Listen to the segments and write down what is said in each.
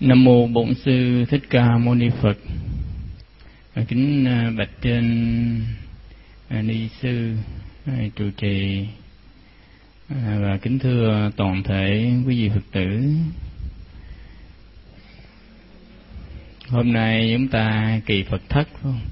Nam mô Bổn Sư Thích Ca Mâu Ni Phật. Kính bạch trên ni sư trụ trì và kính thưa toàn thể quý vị Phật tử. Hôm nay chúng ta kỳ Phật thất, phải không?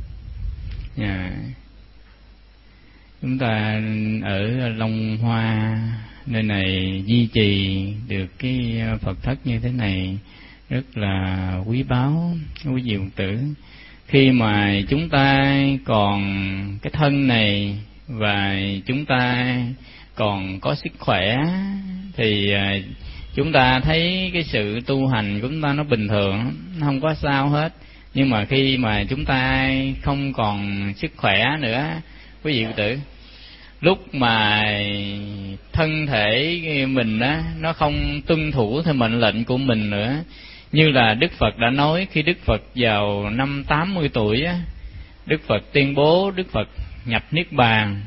Chúng ta ở Long Hoa nơi này duy trì được cái Phật thất như thế này rất là quý báu, quý vị Phật tử. Khi mà chúng ta còn cái thân này và chúng ta còn có sức khỏe thì chúng ta thấy cái sự tu hành của chúng ta nó bình thường, nó không có sao hết. Nhưng mà khi mà chúng ta không còn sức khỏe nữa, quý vị Phật tử, lúc mà thân thể mình á nó không tuân thủ theo mệnh lệnh của mình nữa, như là Đức Phật đã nói khi Đức Phật vào năm 80 tuổi á, Đức Phật tuyên bố Đức Phật nhập Niết Bàn.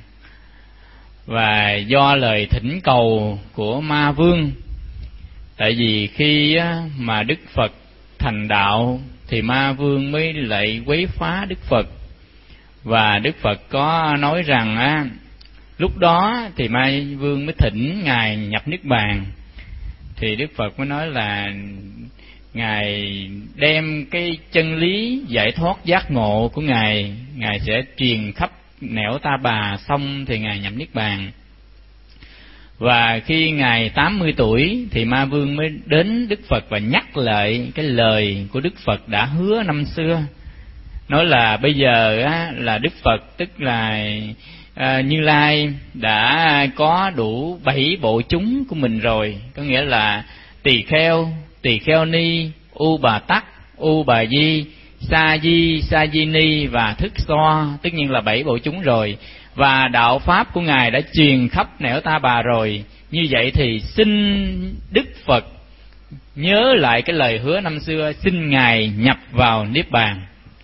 Và do lời thỉnh cầu của Ma Vương, tại vì khi á, mà Đức Phật thành đạo thì Ma Vương mới lại quấy phá Đức Phật. Và Đức Phật có nói rằng á, lúc đó thì Ma Vương mới thỉnh Ngài nhập Niết Bàn. Thì Đức Phật mới nói là Ngài đem cái chân lý giải thoát giác ngộ của Ngài sẽ truyền khắp nẻo Ta Bà, xong thì Ngài nhập Niết Bàn. Và khi Ngài 80 tuổi thì Ma Vương mới đến Đức Phật và nhắc lại cái lời của Đức Phật đã hứa năm xưa. Nói là bây giờ á, là Đức Phật tức là Như Lai đã có đủ 7 bộ chúng của mình rồi. Có nghĩa là Tỳ Kheo Ni, U Bà Tắc, U Bà Di, Sa Di Ni và Thức So, tất nhiên là 7 bộ chúng rồi. Và đạo pháp của Ngài đã truyền khắp nẻo Ta Bà rồi. Như vậy thì xin Đức Phật nhớ lại cái lời hứa năm xưa, xin Ngài nhập vào Niết Bàn.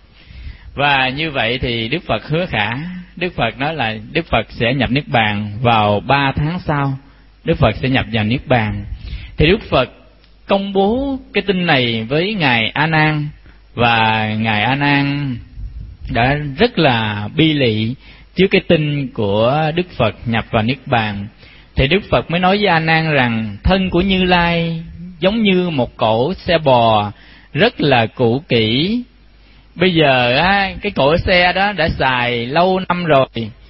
Và như vậy thì Đức Phật hứa khả. Đức Phật nói là Đức Phật sẽ nhập Niết Bàn vào 3 tháng sau. Đức Phật sẽ nhập vào Niết Bàn. Thì Đức Phật công bố cái tin này với Ngài A Nan, và Ngài A Nan đã rất là bi lị trước cái tin của Đức Phật nhập vào Niết Bàn. Thì Đức Phật mới nói với A Nan rằng thân của Như Lai giống như một cỗ xe bò rất là cũ kỹ. Bây giờ á, cái cỗ xe đó đã xài lâu năm rồi,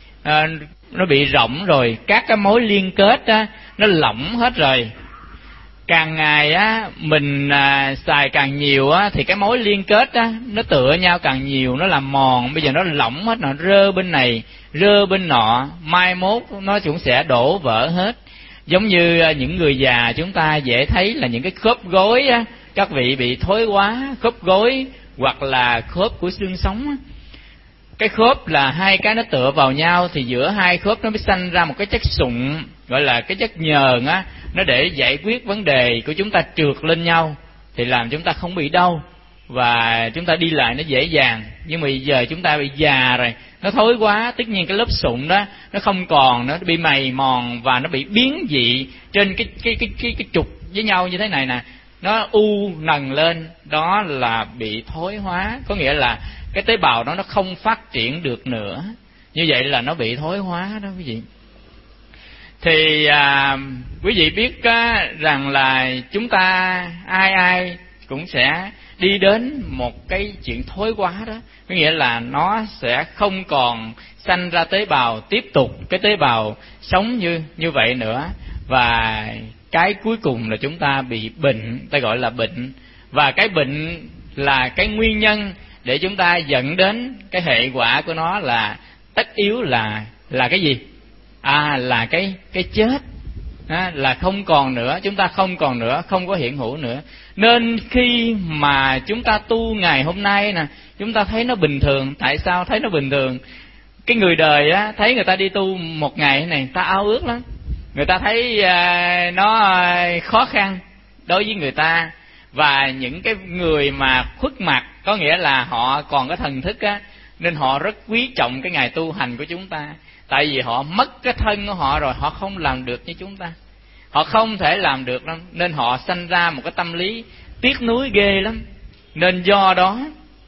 nó bị rỗng rồi, các cái mối liên kết á nó lỏng hết rồi. Càng ngày á mình xài càng nhiều á thì cái mối liên kết á nó tựa nhau càng nhiều, nó làm mòn. Bây giờ nó lỏng hết, nó rơ bên này rơ bên nọ, mai mốt nó cũng sẽ đổ vỡ hết. Giống như những người già chúng ta dễ thấy là những cái khớp gối á, các vị bị thối quá khớp gối hoặc là khớp của xương sống á. Cái khớp là hai cái nó tựa vào nhau thì giữa hai khớp nó mới sanh ra một cái chất sụn gọi là cái chất nhờn á, nó để giải quyết vấn đề của chúng ta trượt lên nhau thì làm chúng ta không bị đau và chúng ta đi lại nó dễ dàng. Nhưng mà giờ chúng ta bị già rồi, nó thối quá, tất nhiên cái lớp sụn đó nó không còn, nó bị mày mòn và nó bị biến dị trên cái trục với nhau như thế này nè, nó u nần lên, đó là bị thối hóa. Có nghĩa là cái tế bào đó nó không phát triển được nữa, như vậy là nó bị thối hóa đó quý vị. Thì quý vị biết rằng là chúng ta ai cũng sẽ đi đến một cái chuyện thối hóa đó. Có nghĩa là nó sẽ không còn sanh ra tế bào, tiếp tục cái tế bào sống như vậy nữa. Và cái cuối cùng là chúng ta bị bệnh, ta gọi là bệnh. Và cái bệnh là cái nguyên nhân để chúng ta dẫn đến cái hệ quả của nó là tất yếu là cái gì? Là cái chết. Là không còn nữa, chúng ta không còn nữa, không có hiện hữu nữa. Nên khi mà chúng ta tu ngày hôm nay nè, chúng ta thấy nó bình thường. Tại sao thấy nó bình thường? Cái người đời á, thấy người ta đi tu một ngày thế này, ta ao ước lắm. Người ta thấy nó khó khăn đối với người ta. Và những cái người mà khuất mặt, có nghĩa là họ còn có thần thức á, nên họ rất quý trọng cái ngày tu hành của chúng ta. Tại vì họ mất cái thân của họ rồi, họ không làm được như chúng ta. Họ không thể làm được đâu, nên họ sanh ra một cái tâm lý tiếc nuối ghê lắm. Nên do đó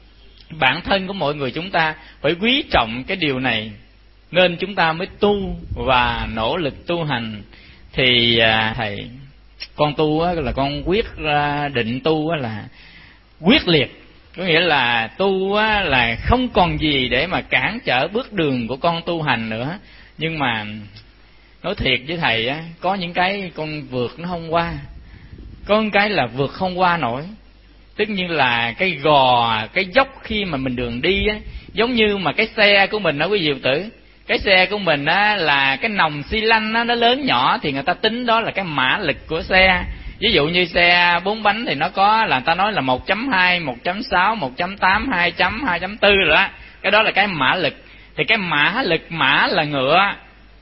bản thân của mọi người chúng ta phải quý trọng cái điều này, nên chúng ta mới tu và nỗ lực tu hành. Thì thầy, con tu á, là con quyết định tu á, là quyết liệt, có nghĩa là tu á, là không còn gì để mà cản trở bước đường của con tu hành nữa. Nhưng mà nói thiệt với thầy á, có những cái con vượt nó không qua, có một cái là vượt không qua nổi. Tất nhiên là cái gò, cái dốc khi mà mình đường đi á, giống như mà cái xe của mình đó quý vị Phật tử, cái xe của mình á là cái nòng xi lanh á, nó lớn nhỏ thì người ta tính đó là cái mã lực của xe. Ví dụ như xe 4 bánh thì nó có là người ta nói là 1.2, 1.6, 1.8, 2, 2.4 rồi đó. Cái đó là cái mã lực. Thì cái mã lực, mã là ngựa,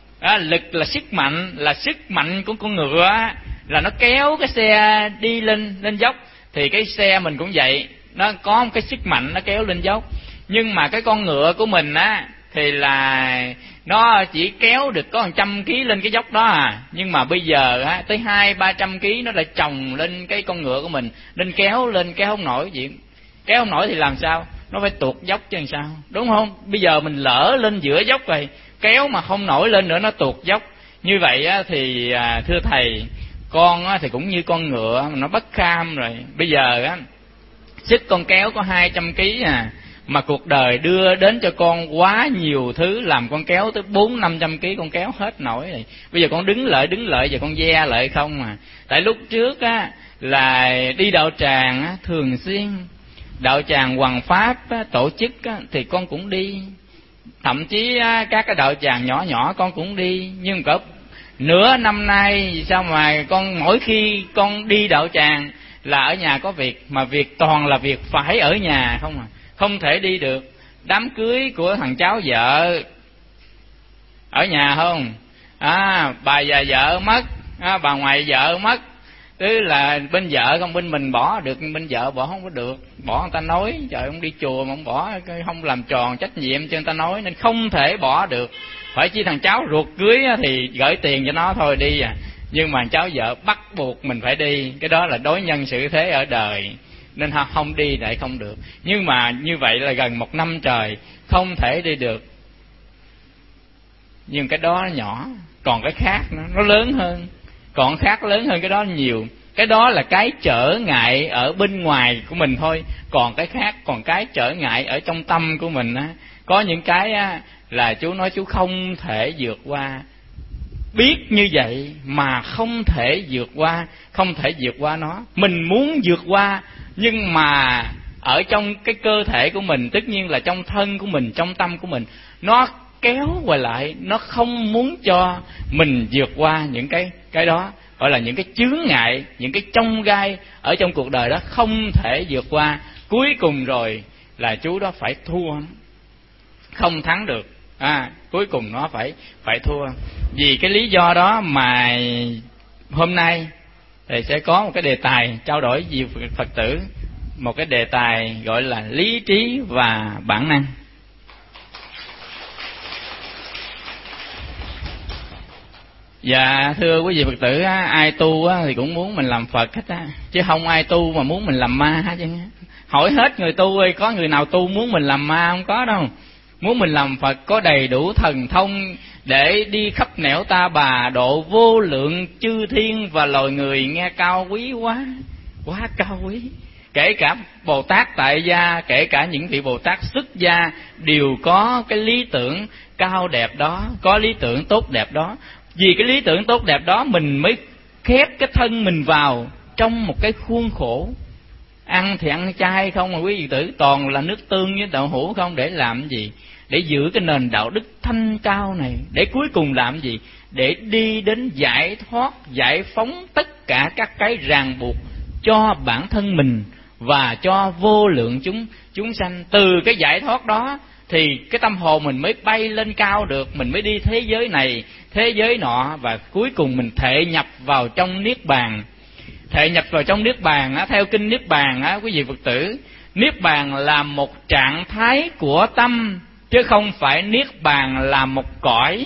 lực là sức mạnh, là sức mạnh của con ngựa, là nó kéo cái xe đi lên dốc. Thì cái xe mình cũng vậy, nó có một cái sức mạnh nó kéo lên dốc. Nhưng mà cái con ngựa của mình á thì là nó chỉ kéo được có 100 kg lên cái dốc đó à. Nhưng mà bây giờ á tới 200-300 kg nó lại chồng lên cái con ngựa của mình, nên kéo không nổi gì. Kéo không nổi thì làm sao? Nó phải tuột dốc chứ làm sao, đúng không? Bây giờ mình lỡ lên giữa dốc rồi, kéo mà không nổi lên nữa, nó tuột dốc. Như vậy á thì thưa thầy, con á thì cũng như con ngựa nó bất kham rồi. Bây giờ á sức con kéo có 200 kg à, mà cuộc đời đưa đến cho con quá nhiều thứ, làm con kéo tới 400-500 kg con kéo hết nổi rồi. Bây giờ con đứng lợi giờ con ve lại không à. Tại lúc trước á là đi đạo tràng á, thường xuyên đạo tràng Hoằng Pháp á, tổ chức á, thì con cũng đi. Thậm chí á, các cái đạo tràng nhỏ nhỏ con cũng đi. Nhưng cỡ nửa năm nay sao mà con mỗi khi con đi đạo tràng là ở nhà có việc, mà việc toàn là việc phải ở nhà không à, không thể đi được. Đám cưới của thằng cháu vợ ở nhà không, bà già vợ mất, bà ngoại vợ mất, tức là bên vợ không, bên mình bỏ được, bên vợ bỏ không có được. Bỏ người ta nói, trời, ông đi chùa mà ông bỏ, không làm tròn trách nhiệm cho người ta nói, nên không thể bỏ được. Phải chi thằng cháu ruột cưới thì gửi tiền cho nó thôi đi à. Nhưng mà cháu vợ bắt buộc mình phải đi, cái đó là đối nhân xử thế ở đời, nên không đi lại không được. Nhưng mà như vậy là gần 1 năm trời không thể đi được. Nhưng cái đó nhỏ, còn cái khác nó lớn hơn, còn khác lớn hơn cái đó nhiều. Cái đó là cái trở ngại ở bên ngoài của mình thôi, còn cái khác, còn cái trở ngại ở trong tâm của mình á. Có những cái á là chú nói chú không thể vượt qua. Biết như vậy mà không thể vượt qua, không thể vượt qua nó. Mình muốn vượt qua, nhưng mà ở trong cái cơ thể của mình, tất nhiên là trong thân của mình, trong tâm của mình, nó kéo qua lại, nó không muốn cho mình vượt qua những cái đó, gọi là những cái chướng ngại, những cái chông gai ở trong cuộc đời đó không thể vượt qua. Cuối cùng rồi là chú đó phải thua, không thắng được. Cuối cùng nó phải thua. Vì cái lý do đó mà hôm nay thầy sẽ có một cái đề tài trao đổi với Phật tử, một cái đề tài gọi là lý trí và bản năng. Dạ thưa quý vị Phật tử, ai tu thì cũng muốn mình làm Phật hết á, chứ không ai tu mà muốn mình làm ma hết chứ. Hỏi hết người tu ơi, có người nào tu muốn mình làm ma không? Có đâu. Muốn mình làm Phật có đầy đủ thần thông để đi khắp nẻo ta bà, độ vô lượng chư thiên và loài người, nghe cao quý quá, quá cao quý. Kể cả Bồ Tát tại gia, kể cả những vị Bồ Tát xuất gia đều có cái lý tưởng cao đẹp đó, có lý tưởng tốt đẹp đó. Vì cái lý tưởng tốt đẹp đó mình mới khép cái thân mình vào trong một cái khuôn khổ. Ăn thì ăn chay không mà quý vị tử, toàn là nước tương với đậu hũ không, để làm gì? Để giữ cái nền đạo đức thanh cao này, để cuối cùng làm gì? Để đi đến giải thoát, giải phóng tất cả các cái ràng buộc cho bản thân mình và cho vô lượng chúng sanh. Từ cái giải thoát đó thì cái tâm hồn mình mới bay lên cao được, mình mới đi thế giới này, thế giới nọ, và cuối cùng mình thệ nhập vào trong niết bàn. Thệ nhập vào trong niết bàn á, theo kinh niết bàn á, quý vị Phật tử, niết bàn là một trạng thái của tâm, chứ không phải niết bàn là một cõi.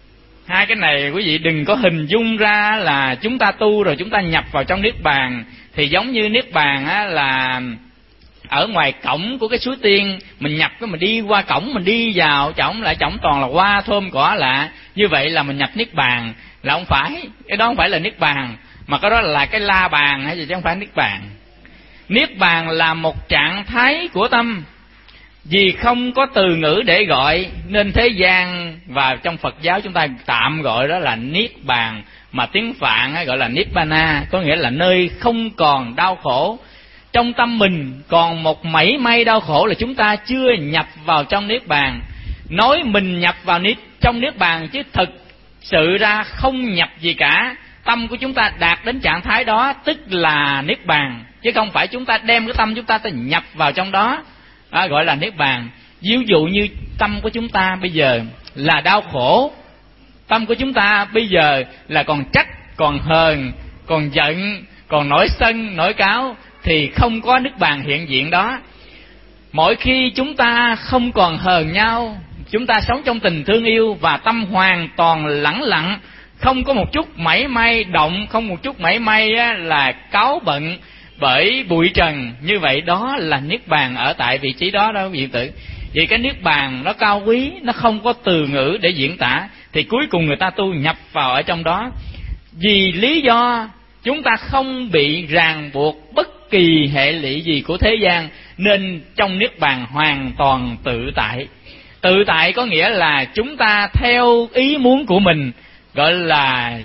Hai cái này quý vị đừng có hình dung ra là chúng ta tu rồi chúng ta nhập vào trong niết bàn Thì giống như niết bàn á, là ở ngoài cổng của cái suối tiên, mình nhập cái mình đi qua cổng, mình đi vào cổng lại cổng toàn là hoa thơm cỏ lạ, như vậy là mình nhập niết bàn. Là không phải, cái đó không phải là niết bàn, mà cái đó là cái la bàn hay gì chứ không phải niết bàn. Niết bàn là một trạng thái của tâm, vì không có từ ngữ để gọi nên thế gian và trong Phật giáo chúng ta tạm gọi đó là niết bàn, mà tiếng Phạn gọi là nibbana, có nghĩa là nơi không còn đau khổ. Trong tâm mình còn một mảy may đau khổ là chúng ta chưa nhập vào trong niết bàn. Nói mình nhập vào trong niết bàn chứ thực sự ra không nhập gì cả. Tâm của chúng ta đạt đến trạng thái đó tức là niết bàn, chứ không phải chúng ta đem cái tâm chúng ta nhập vào trong đó, gọi là niết bàn. Ví dụ như tâm của chúng ta bây giờ là đau khổ, tâm của chúng ta bây giờ là còn trách, còn hờn, còn giận, còn nổi sân, nổi cáo, thì không có niết bàn hiện diện đó. Mỗi khi chúng ta không còn hờn nhau, chúng ta sống trong tình thương yêu và tâm hoàn toàn lẳng lặng, không có một chút mảy may động, không một chút mảy may là cáu bận bởi bụi trần, như vậy đó là niết bàn ở tại vị trí đó đó quý vị tử. Vì cái niết bàn nó cao quý, nó không có từ ngữ để diễn tả, thì cuối cùng người ta tu nhập vào ở trong đó. Vì lý do chúng ta không bị ràng buộc bất kỳ hệ lụy gì của thế gian, nên trong niết bàn hoàn toàn tự tại. Tự tại có nghĩa là chúng ta theo ý muốn của mình, gọi là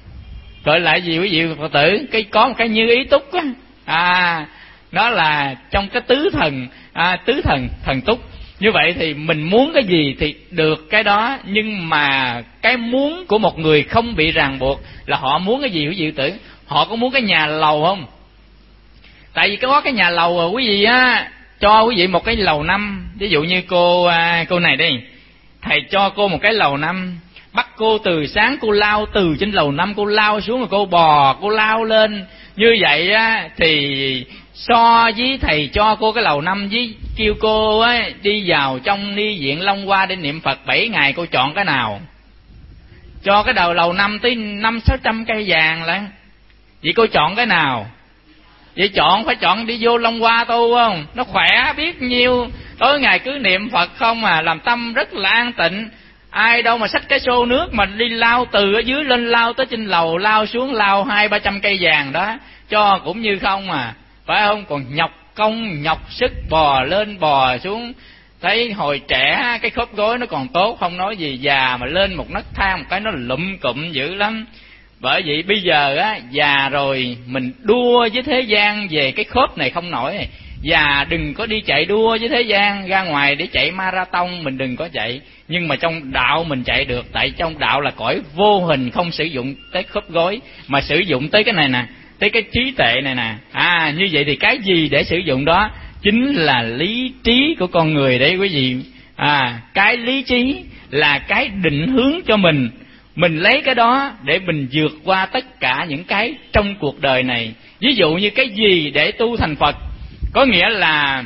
gì quý vị Phật tử? Có một cái như ý túc á, đó là trong cái tứ thần thần túc. Như vậy thì mình muốn cái gì thì được cái đó, nhưng mà cái muốn của một người không bị ràng buộc là họ muốn cái gì quý vị tử? Họ có muốn cái nhà lầu không? Tại vì có cái nhà lầu rồi quý vị á, cho quý vị một cái lầu 5, ví dụ như cô này đi, thầy cho cô một cái lầu 5, bắt cô từ sáng cô lao từ trên lầu 5 cô lao xuống rồi cô bò, cô lao lên. Như vậy á thì so với thầy cho cô cái lầu 5 với kêu cô á đi vào trong ni viện Long Hoa để niệm Phật 7 ngày, cô chọn cái nào? Cho cái đầu lầu 5 tới 500-600 cây vàng lận. Vậy cô chọn cái nào? Vậy phải chọn đi vô Long Hoa tu không? Nó khỏe biết nhiêu, tối ngày cứ niệm Phật không à, làm tâm rất là an tịnh. Ai đâu mà xách cái xô nước mà đi lao từ ở dưới lên lao tới trên lầu, lao xuống lao 200-300 cây vàng đó, cho cũng như không à, phải không? Còn nhọc công nhọc sức bò lên bò xuống. Thấy hồi trẻ cái khớp gối nó còn tốt, không nói gì, già mà lên một nấc thang một cái nó lụm cụm dữ lắm. Bởi vậy bây giờ á, già rồi mình đua với thế gian về cái khớp này không nổi. Già đừng có đi chạy đua với thế gian, ra ngoài để chạy marathon mình đừng có chạy. Nhưng mà trong đạo mình chạy được, tại trong đạo là cõi vô hình, không sử dụng tới khớp gối, mà sử dụng tới cái này nè, tới cái trí tuệ này nè. Như vậy thì cái gì để sử dụng đó? Chính là lý trí của con người đấy quý vị. Cái lý trí là cái định hướng cho mình. Mình lấy cái đó để mình vượt qua tất cả những cái trong cuộc đời này. Ví dụ như cái gì để tu thành Phật, có nghĩa là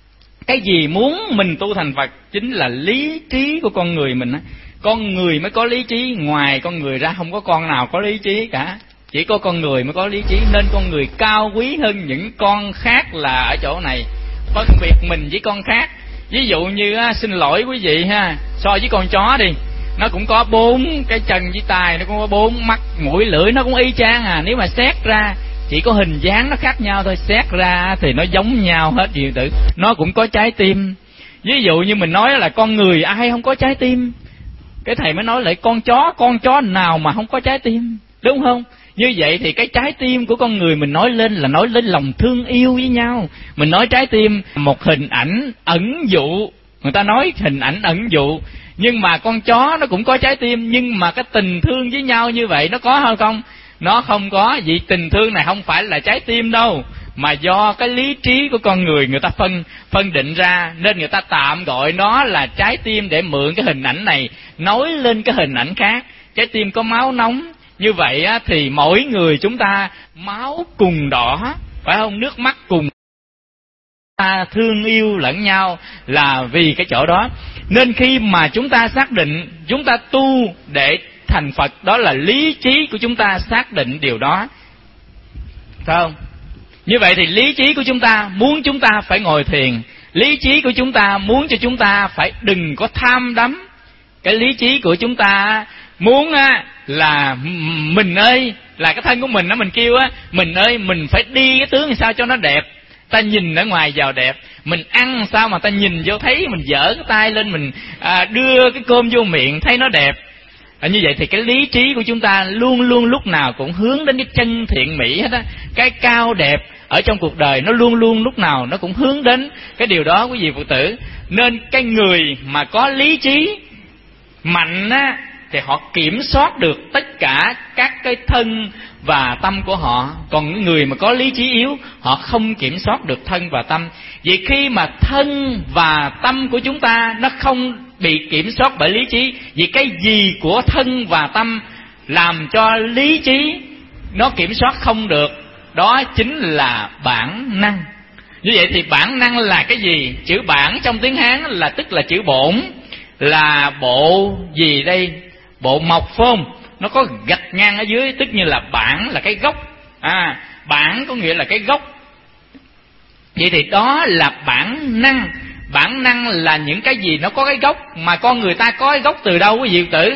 cái gì muốn mình tu thành Phật chính là lý trí của con người mình. Con người mới có lý trí, ngoài con người ra không có con nào có lý trí cả. Chỉ có con người mới có lý trí, nên con người cao quý hơn những con khác là ở chỗ này, phân biệt mình với con khác. Ví dụ như xin lỗi quý vị ha, so với con chó đi, nó cũng có 4 cái chân với tay, nó cũng có 4 mắt, mũi, lưỡi, nó cũng y chang à. Nếu mà xét ra chỉ có hình dáng nó khác nhau thôi, xét ra thì nó giống nhau hết gì tử. Nó cũng có trái tim. Ví dụ như mình nói là con người ai không có trái tim, cái thầy mới nói lại con chó nào mà không có trái tim, đúng không? Như vậy thì cái trái tim của con người mình nói lên là nói lên lòng thương yêu với nhau. Mình nói trái tim một hình ảnh ẩn dụ, người ta nói hình ảnh ẩn dụ, nhưng mà con chó nó cũng có trái tim, nhưng mà cái tình thương với nhau như vậy nó có hay không? Nó không có. Vì tình thương này không phải là trái tim đâu, mà do cái lý trí của con người người ta phân định ra, nên người ta tạm gọi nó là trái tim để mượn cái hình ảnh này nói lên cái hình ảnh khác. Trái tim có máu nóng, như vậy thì mỗi người chúng ta máu cùng đỏ, phải không? Nước mắt cùng, ta thương yêu lẫn nhau là vì cái chỗ đó. Nên khi mà chúng ta xác định chúng ta tu để thành Phật, đó là lý trí của chúng ta xác định điều đó, phải không? Như vậy thì lý trí của chúng ta muốn chúng ta phải ngồi thiền, lý trí của chúng ta muốn cho chúng ta phải đừng có tham đắm. Cái lý trí của chúng ta muốn là mình ơi, là cái thân của mình mình kêu mình ơi, mình phải đi cái tướng sao cho nó đẹp, ta nhìn ở ngoài vào đẹp, mình ăn sao mà ta nhìn vô thấy mình giở cái tay lên, mình đưa cái cơm vô miệng thấy nó đẹp. Như vậy thì cái lý trí của chúng ta luôn luôn lúc nào cũng hướng đến cái chân thiện mỹ hết á, cái cao đẹp ở trong cuộc đời nó luôn luôn lúc nào nó cũng hướng đến cái điều đó, quý vị Phật tử. Nên cái người mà có lý trí mạnh á thì họ kiểm soát được tất cả các cái thân và tâm của họ. Còn những người mà có lý trí yếu, họ không kiểm soát được thân và tâm. Vì khi mà thân và tâm của chúng ta nó không bị kiểm soát bởi lý trí, vì cái gì của thân và tâm làm cho lý trí nó kiểm soát không được, đó chính là bản năng. Như vậy thì bản năng là cái gì? Chữ bản trong tiếng Hán là tức là chữ bổn, là bộ gì đây? Bộ mộc phải không? Nó có gạch ngang ở dưới, tức như là bản là cái gốc. Bản có nghĩa là cái gốc. Vậy thì đó là bản năng. Bản năng là những cái gì nó có cái gốc, mà con người ta có cái gốc từ đâu quý vị tử?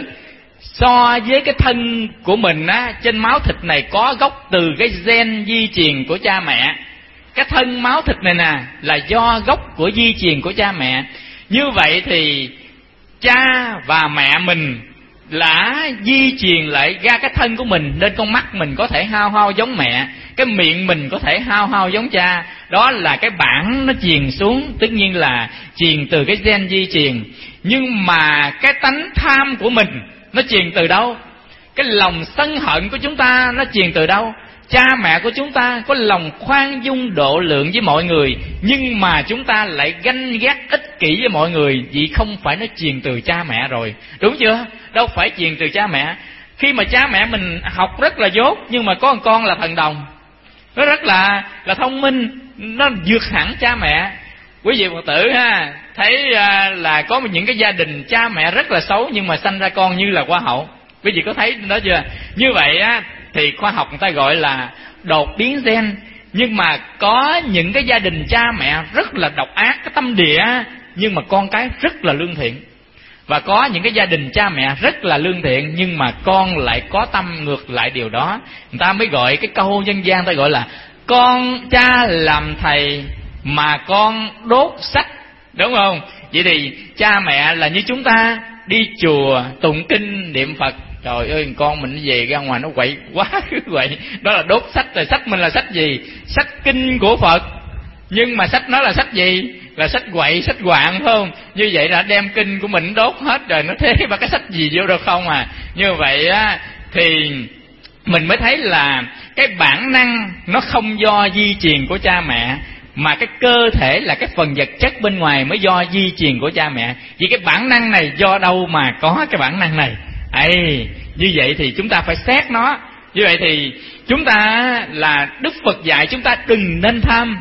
So với cái thân của mình trên máu thịt này có gốc từ cái gen di truyền của cha mẹ. Cái thân máu thịt này nè là do gốc của di truyền của cha mẹ. Như vậy thì cha và mẹ mình là di truyền lại ra cái thân của mình, nên con mắt mình có thể hao hao giống mẹ, cái miệng mình có thể hao hao giống cha. Đó là cái bản nó truyền xuống, tất nhiên là truyền từ cái gen di truyền. Nhưng mà cái tánh tham của mình nó truyền từ đâu? Cái lòng sân hận của chúng ta nó truyền từ đâu? Cha mẹ của chúng ta có lòng khoan dung độ lượng với mọi người, nhưng mà chúng ta lại ganh ghét ích kỷ với mọi người. Vì không phải nó truyền từ cha mẹ rồi, đúng chưa? Đâu phải truyền từ cha mẹ. Khi mà cha mẹ mình học rất là dốt, nhưng mà có một con là thần đồng, nó rất là thông minh, nó vượt hẳn cha mẹ. Quý vị Phật tử thấy là có những cái gia đình cha mẹ rất là xấu nhưng mà sanh ra con như là hoa hậu. Quý vị có thấy đó chưa? Như vậy thì khoa học người ta gọi là đột biến gen. Nhưng mà có những cái gia đình cha mẹ rất là độc ác, cái tâm địa, nhưng mà con cái rất là lương thiện. Và có những cái gia đình cha mẹ rất là lương thiện, nhưng mà con lại có tâm ngược lại điều đó. Người ta mới gọi cái câu dân gian, ta gọi là con cha làm thầy mà con đốt sách, đúng không? Vậy thì cha mẹ là như chúng ta đi chùa tụng kinh niệm Phật, trời ơi con mình về ra ngoài nó quậy quá quậy, đó là đốt sách. Rồi sách mình là sách gì? Sách kinh của Phật, nhưng mà sách nó là sách gì? Là sách quậy, sách quạng, phải không? Như vậy là đem kinh của mình đốt hết rồi, nó thế mà cái sách gì vô đâu không à. Như vậy thì mình mới thấy là cái bản năng nó không do di truyền của cha mẹ, mà cái cơ thể là cái phần vật chất bên ngoài mới do di truyền của cha mẹ. Vì cái bản năng này do đâu mà có cái bản năng này? Như vậy thì chúng ta phải xét nó. Như vậy thì chúng ta là Đức Phật dạy chúng ta đừng nên tham.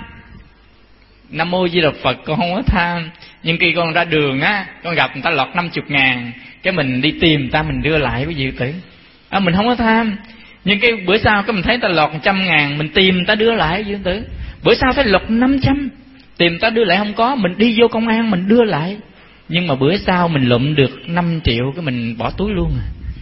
Nam mô Di Đà Phật, con không có tham. Nhưng khi con ra đường con gặp người ta lọt 50.000, cái mình đi tìm ta, mình đưa lại quý vị tử. Mình không có tham. Nhưng cái bữa sau cái mình thấy ta lọt 100.000, mình tìm ta đưa lại quý vị tử. Bữa sau thấy lọt 500, tìm ta đưa lại không có, mình đi vô công an mình đưa lại. Nhưng mà bữa sau mình lụm được 5 triệu, cái mình bỏ túi luôn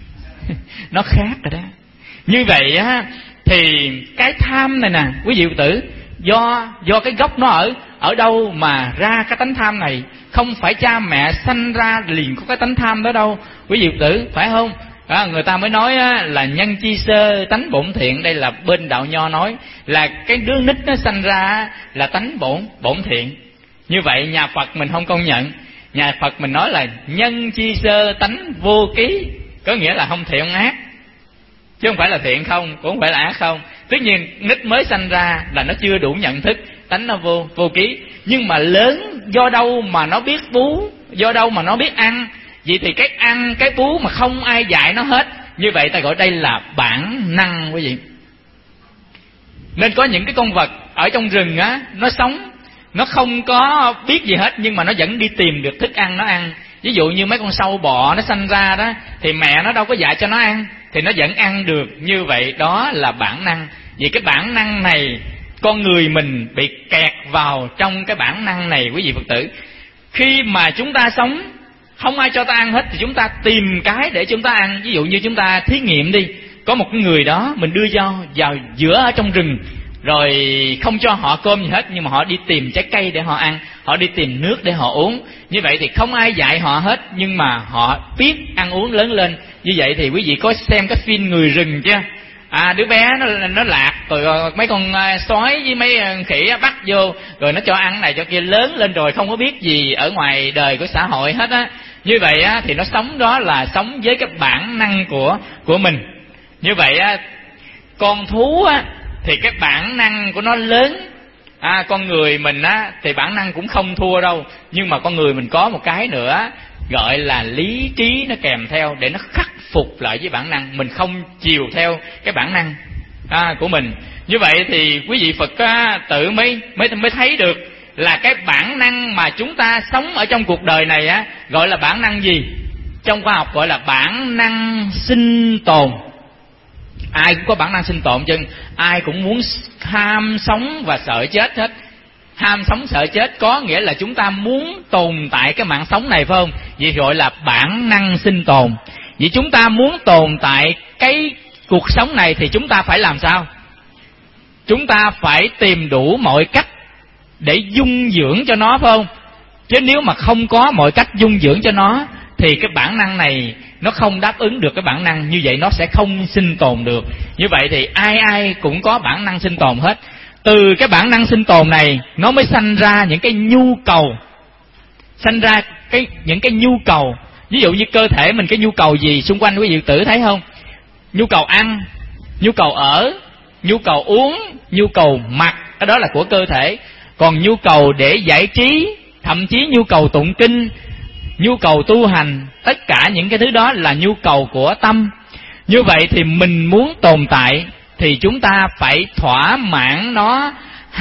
Nó khác rồi đó. Như vậy thì cái tham này nè quý vị tử, do cái gốc nó ở đâu mà ra cái tánh tham này? Không phải cha mẹ sanh ra liền có cái tánh tham đó đâu quý vị tử, phải không? Người ta mới nói là nhân chi sơ tánh bổn thiện. Đây là bên đạo nho nói là cái đứa nít nó sanh ra là tánh bổn thiện. Như vậy nhà Phật mình không công nhận. Nhà Phật mình nói là nhân chi sơ tánh vô ký, có nghĩa là không thiện không ác, chứ không phải là thiện không, cũng không phải là ác không. Tất nhiên nít mới sanh ra là nó chưa đủ nhận thức, tánh nó vô ký. Nhưng mà lớn do đâu mà nó biết bú, do đâu mà nó biết ăn? Vậy thì cái ăn cái bú mà không ai dạy nó hết. Như vậy ta gọi đây là bản năng quý vị. Nên có những cái con vật ở trong rừng nó sống, nó không có biết gì hết, nhưng mà nó vẫn đi tìm được thức ăn nó ăn. Ví dụ như mấy con sâu bọ nó sanh ra đó, thì mẹ nó đâu có dạy cho nó ăn, thì nó vẫn ăn được. Như vậy đó là bản năng. Vì cái bản năng này con người mình bị kẹt vào trong cái bản năng này quý vị Phật tử. Khi mà chúng ta sống không ai cho ta ăn hết thì chúng ta tìm cái để chúng ta ăn. Ví dụ như chúng ta thí nghiệm đi, có một cái người đó mình đưa vào giữa ở trong rừng, rồi không cho họ cơm gì hết, nhưng mà họ đi tìm trái cây để họ ăn, họ đi tìm nước để họ uống. Như vậy thì không ai dạy họ hết, nhưng mà họ biết ăn uống lớn lên. Như vậy thì quý vị có xem cái phim Người Rừng chưa? Đứa bé nó lạc, rồi mấy con sói với mấy khỉ bắt vô, rồi nó cho ăn này cho kia, lớn lên rồi không có biết gì ở ngoài đời của xã hội hết á. Như vậy á, thì nó sống đó là sống với cái bản năng của mình. Như vậy á, con thú á, thì cái bản năng của nó lớn. Con người mình á, thì bản năng cũng không thua đâu, nhưng mà con người mình có một cái nữa gọi là lý trí nó kèm theo để nó khắc phục lại với bản năng. Mình không chiều theo cái bản năng của mình. Như vậy thì quý vị Phật tự mới thấy được là cái bản năng mà chúng ta sống ở trong cuộc đời này á, gọi là bản năng gì? Trong khoa học gọi là bản năng sinh tồn. Ai cũng có bản năng sinh tồn chứ, ai cũng muốn ham sống và sợ chết hết. Ham sống sợ chết có nghĩa là chúng ta muốn tồn tại cái mạng sống này, phải không? Vậy gọi là bản năng sinh tồn. Vậy chúng ta muốn tồn tại cái cuộc sống này thì chúng ta phải làm sao? Chúng ta phải tìm đủ mọi cách để dung dưỡng cho nó, phải không? Chứ nếu mà không có mọi cách dung dưỡng cho nó thì cái bản năng này nó không đáp ứng được cái bản năng, như vậy nó sẽ không sinh tồn được. Như vậy thì ai cũng có bản năng sinh tồn hết. Từ cái bản năng sinh tồn này nó mới sanh ra những cái nhu cầu, sanh ra những cái nhu cầu. Ví dụ như cơ thể mình cái nhu cầu gì xung quanh quý vị tử thấy không? Nhu cầu ăn, nhu cầu ở, nhu cầu uống, nhu cầu mặc, cái đó là của cơ thể. Còn nhu cầu để giải trí, thậm chí nhu cầu tụng kinh, nhu cầu tu hành, tất cả những cái thứ đó là nhu cầu của tâm. Như vậy thì mình muốn tồn tại thì chúng ta phải thỏa mãn nó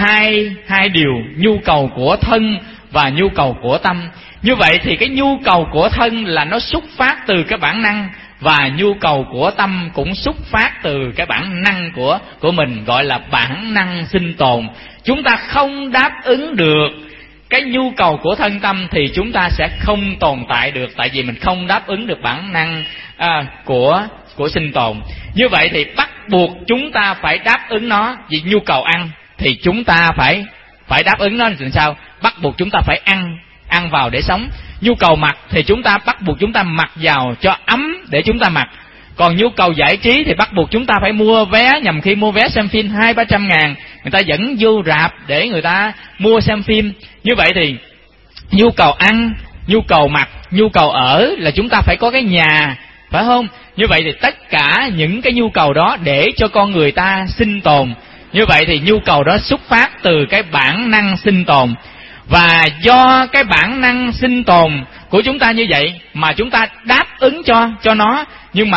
hai điều, nhu cầu của thân và nhu cầu của tâm. Như vậy thì cái nhu cầu của thân là nó xuất phát từ cái bản năng, và nhu cầu của tâm cũng xuất phát từ cái bản năng của mình, gọi là bản năng sinh tồn. Chúng ta không đáp ứng được cái nhu cầu của thân tâm thì chúng ta sẽ không tồn tại được, tại vì mình không đáp ứng được bản năng của sinh tồn. Như vậy thì bắt buộc chúng ta phải đáp ứng nó. Vì nhu cầu ăn thì chúng ta phải đáp ứng nó làm sao? Bắt buộc chúng ta phải ăn vào để sống. Nhu cầu mặc thì chúng ta bắt buộc chúng ta mặc vào cho ấm để chúng ta mặc. Còn nhu cầu giải trí thì bắt buộc chúng ta phải mua vé, nhằm khi mua vé xem phim 200-300 ngàn, người ta dẫn vô rạp để người ta mua xem phim. Như vậy thì nhu cầu ăn, nhu cầu mặc, nhu cầu ở là chúng ta phải có cái nhà, phải không? Như vậy thì tất cả những cái nhu cầu đó để cho con người ta sinh tồn. Như vậy thì nhu cầu đó xuất phát từ cái bản năng sinh tồn. Và do cái bản năng sinh tồn của chúng ta như vậy mà chúng ta đáp ứng cho nó. Nhưng mà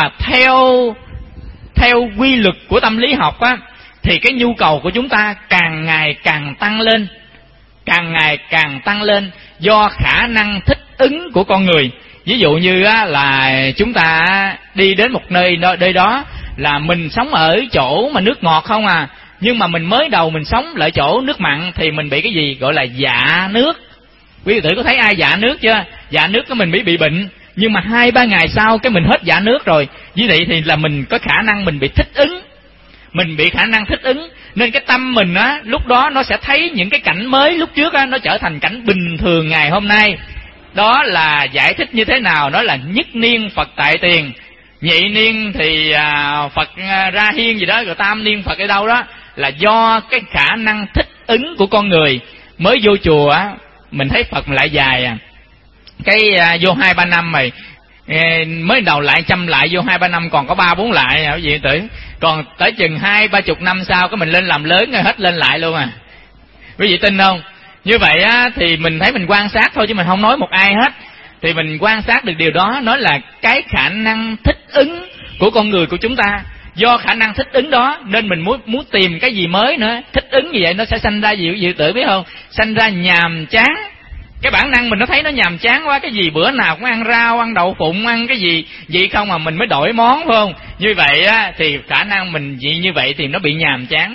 theo quy luật của tâm lý học á, thì cái nhu cầu của chúng ta càng ngày càng tăng lên, càng ngày càng tăng lên do khả năng thích ứng của con người. Ví dụ như á, là chúng ta đi đến một nơi đó là mình sống ở chỗ mà nước ngọt không à, nhưng mà mình mới đầu mình sống lại chỗ nước mặn thì mình bị cái gì gọi là dạ nước. Quý vị tử có thấy ai dạ nước chưa? Dạ nước của mình bị bệnh, nhưng mà 2-3 ngày sau cái mình hết dạ nước rồi. Như vậy thì là mình có khả năng mình bị thích ứng, mình bị khả năng thích ứng, nên cái tâm mình á lúc đó nó sẽ thấy những cái cảnh mới lúc trước á nó trở thành cảnh bình thường ngày hôm nay. Đó là giải thích như thế nào? Đó là nhất niên Phật tại tiền, nhị niên thì Phật ra hiên gì đó, rồi tam niên Phật ở đâu đó, là do cái khả năng thích ứng của con người. Mới vô chùa á mình thấy Phật lại dài cái vô 2-3 năm mày mới đầu lại chăm lại, vô 2-3 năm còn có 3-4 lại quý vị tử, còn tới chừng 20-30 năm sau cái mình lên làm lớn rồi hết lên lại luôn quý vị tin không? Như vậy á thì mình thấy mình quan sát thôi chứ mình không nói một ai hết, thì mình quan sát được điều đó. Nó là cái khả năng thích ứng của con người của chúng ta. Do khả năng thích ứng đó nên mình muốn tìm cái gì mới nữa. Thích ứng như vậy nó sẽ sanh ra gì dự tử biết không? Sanh ra nhàm chán. Cái bản năng mình nó thấy nó nhàm chán quá, cái gì bữa nào cũng ăn rau, ăn đậu phụng, ăn cái gì vậy không mà mình mới đổi món, phải không? Như vậy á thì khả năng mình như vậy thì nó bị nhàm chán.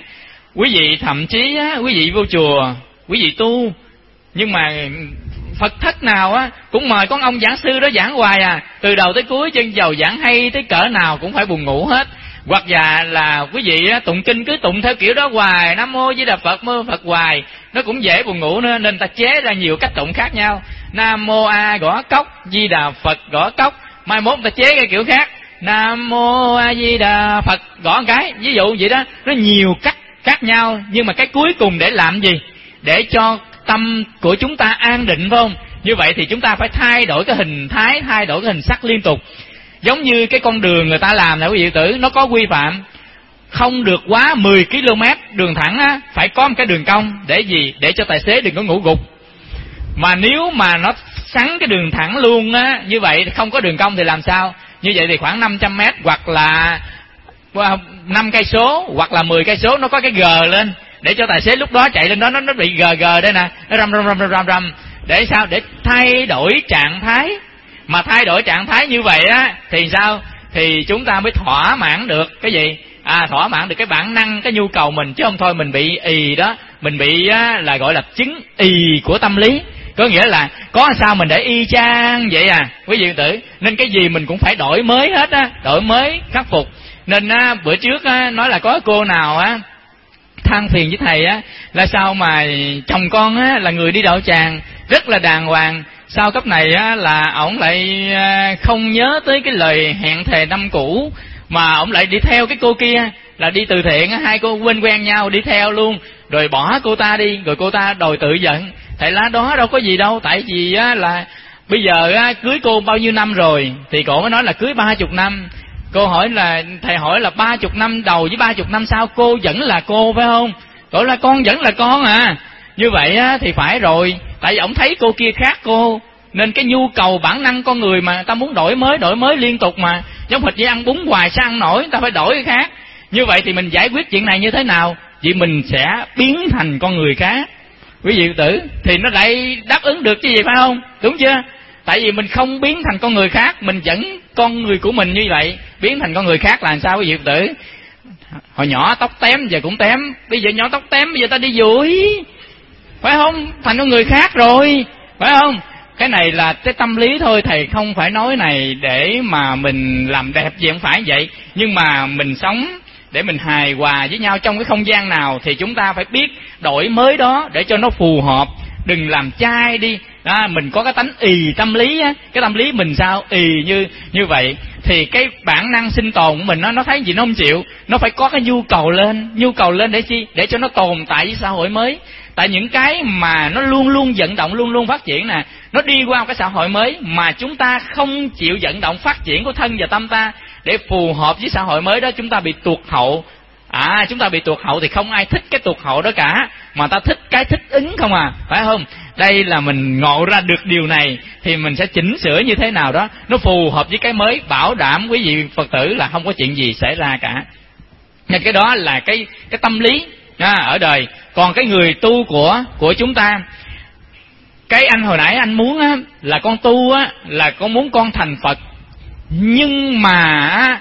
Quý vị thậm chí á, quý vị vô chùa, quý vị tu, nhưng mà Phật thất nào á cũng mời con ông giảng sư đó giảng hoài à, từ đầu tới cuối, chân dầu giảng hay tới cỡ nào cũng phải buồn ngủ hết. Hoặc là quý vị á, tụng kinh cứ tụng theo kiểu đó hoài, Nam Mô Di Đà Phật, mô Phật hoài, nó cũng dễ buồn ngủ nữa, nên ta chế ra nhiều cách tụng khác nhau. Nam Mô A gõ cốc, Di Đà Phật gõ cốc, mai mốt ta chế cái kiểu khác, Nam Mô A Di Đà Phật gõ một cái, ví dụ vậy đó. Nó nhiều cách khác nhau, nhưng mà cái cuối cùng để làm gì? Để cho tâm của chúng ta an định, phải không? Như vậy thì chúng ta phải thay đổi cái hình thái, thay đổi cái hình sắc liên tục. Giống như cái con đường người ta làm này quý vị tử, nó có quy phạm không được quá 10 km đường thẳng á, phải có một cái đường cong. Để gì? Để cho tài xế đừng có ngủ gục. Mà nếu mà nó sắn cái đường thẳng luôn á, như vậy không có đường cong thì làm sao? Như vậy thì khoảng 500 m hoặc là 5 cây số hoặc là 10 cây số nó có cái gờ lên, để cho tài xế lúc đó chạy lên đó nó bị gờ đây nè, nó rầm. Để sao? Để thay đổi trạng thái. Mà thay đổi trạng thái như vậy á thì sao? Thì chúng ta mới thỏa mãn được cái gì? Thỏa mãn được cái bản năng, cái nhu cầu mình, chứ không thôi mình bị ì đó, mình bị là gọi là chứng ì của tâm lý. Có nghĩa là có sao mình để y chang vậy à, quý vị tử. Nên cái gì mình cũng phải đổi mới hết á, đổi mới khắc phục. Nên bữa trước nói là có cô nào than phiền với thầy là sao mà chồng con là người đi đậu tràng rất là đàng hoàng, sau cấp này là ổng lại không nhớ tới cái lời hẹn thề năm cũ, mà ổng lại đi theo cái cô kia là đi từ thiện, hai cô quen nhau đi theo luôn, rồi bỏ cô ta đi, rồi cô ta đòi tự giận. Thầy lá đó đâu có gì đâu, tại vì là bây giờ cưới cô bao nhiêu năm rồi, thì cổ mới nói là cưới 30 năm. Cô hỏi là, thầy hỏi là 30 năm đầu với 30 năm sau cô vẫn là cô phải không? Cổ là con vẫn là con à. Như vậy thì phải rồi, tại vì ổng thấy cô kia khác cô, nên cái nhu cầu bản năng con người mà ta muốn đổi mới liên tục mà. Giống hệt như ăn bún hoài sao ăn nổi, ta phải đổi cái khác. Như vậy thì mình giải quyết chuyện này như thế nào? Vì mình sẽ biến thành con người khác, quý vị tử, thì nó lại đáp ứng được cái gì phải không? Đúng chưa? Tại vì mình không biến thành con người khác, mình vẫn con người của mình như vậy. Biến thành con người khác là làm sao quý vị tử? Hồi nhỏ tóc tém giờ cũng tém, bây giờ nhỏ tóc tém bây giờ ta đi duỗi, phải không? Thành con người khác rồi, phải không? Cái này là cái tâm lý thôi, thầy không phải nói này để mà mình làm đẹp gì, không phải vậy. Nhưng mà mình sống để mình hài hòa với nhau trong cái không gian nào thì chúng ta phải biết đổi mới đó để cho nó phù hợp. Đừng làm chai đi. Mình có cái tánh ì tâm lý á, cái tâm lý mình sao ì như vậy thì cái bản năng sinh tồn của mình nó thấy gì nó không chịu, nó phải có cái nhu cầu lên để chi? Để cho nó tồn tại với xã hội mới. Tại những cái mà nó luôn luôn vận động, luôn luôn phát triển nè, nó đi qua một cái xã hội mới mà chúng ta không chịu vận động phát triển của thân và tâm ta để phù hợp với xã hội mới đó, chúng ta bị tụt hậu. Chúng ta bị tụt hậu thì không ai thích cái tụt hậu đó cả, mà ta thích cái thích ứng không à, phải không? Đây là mình ngộ ra được điều này thì mình sẽ chỉnh sửa như thế nào đó nó phù hợp với cái mới, bảo đảm quý vị Phật tử là không có chuyện gì xảy ra cả. Nên cái đó là cái tâm lý ở đời. Còn cái người tu của chúng ta, cái anh hồi nãy anh muốn là con tu là con muốn con thành Phật, nhưng mà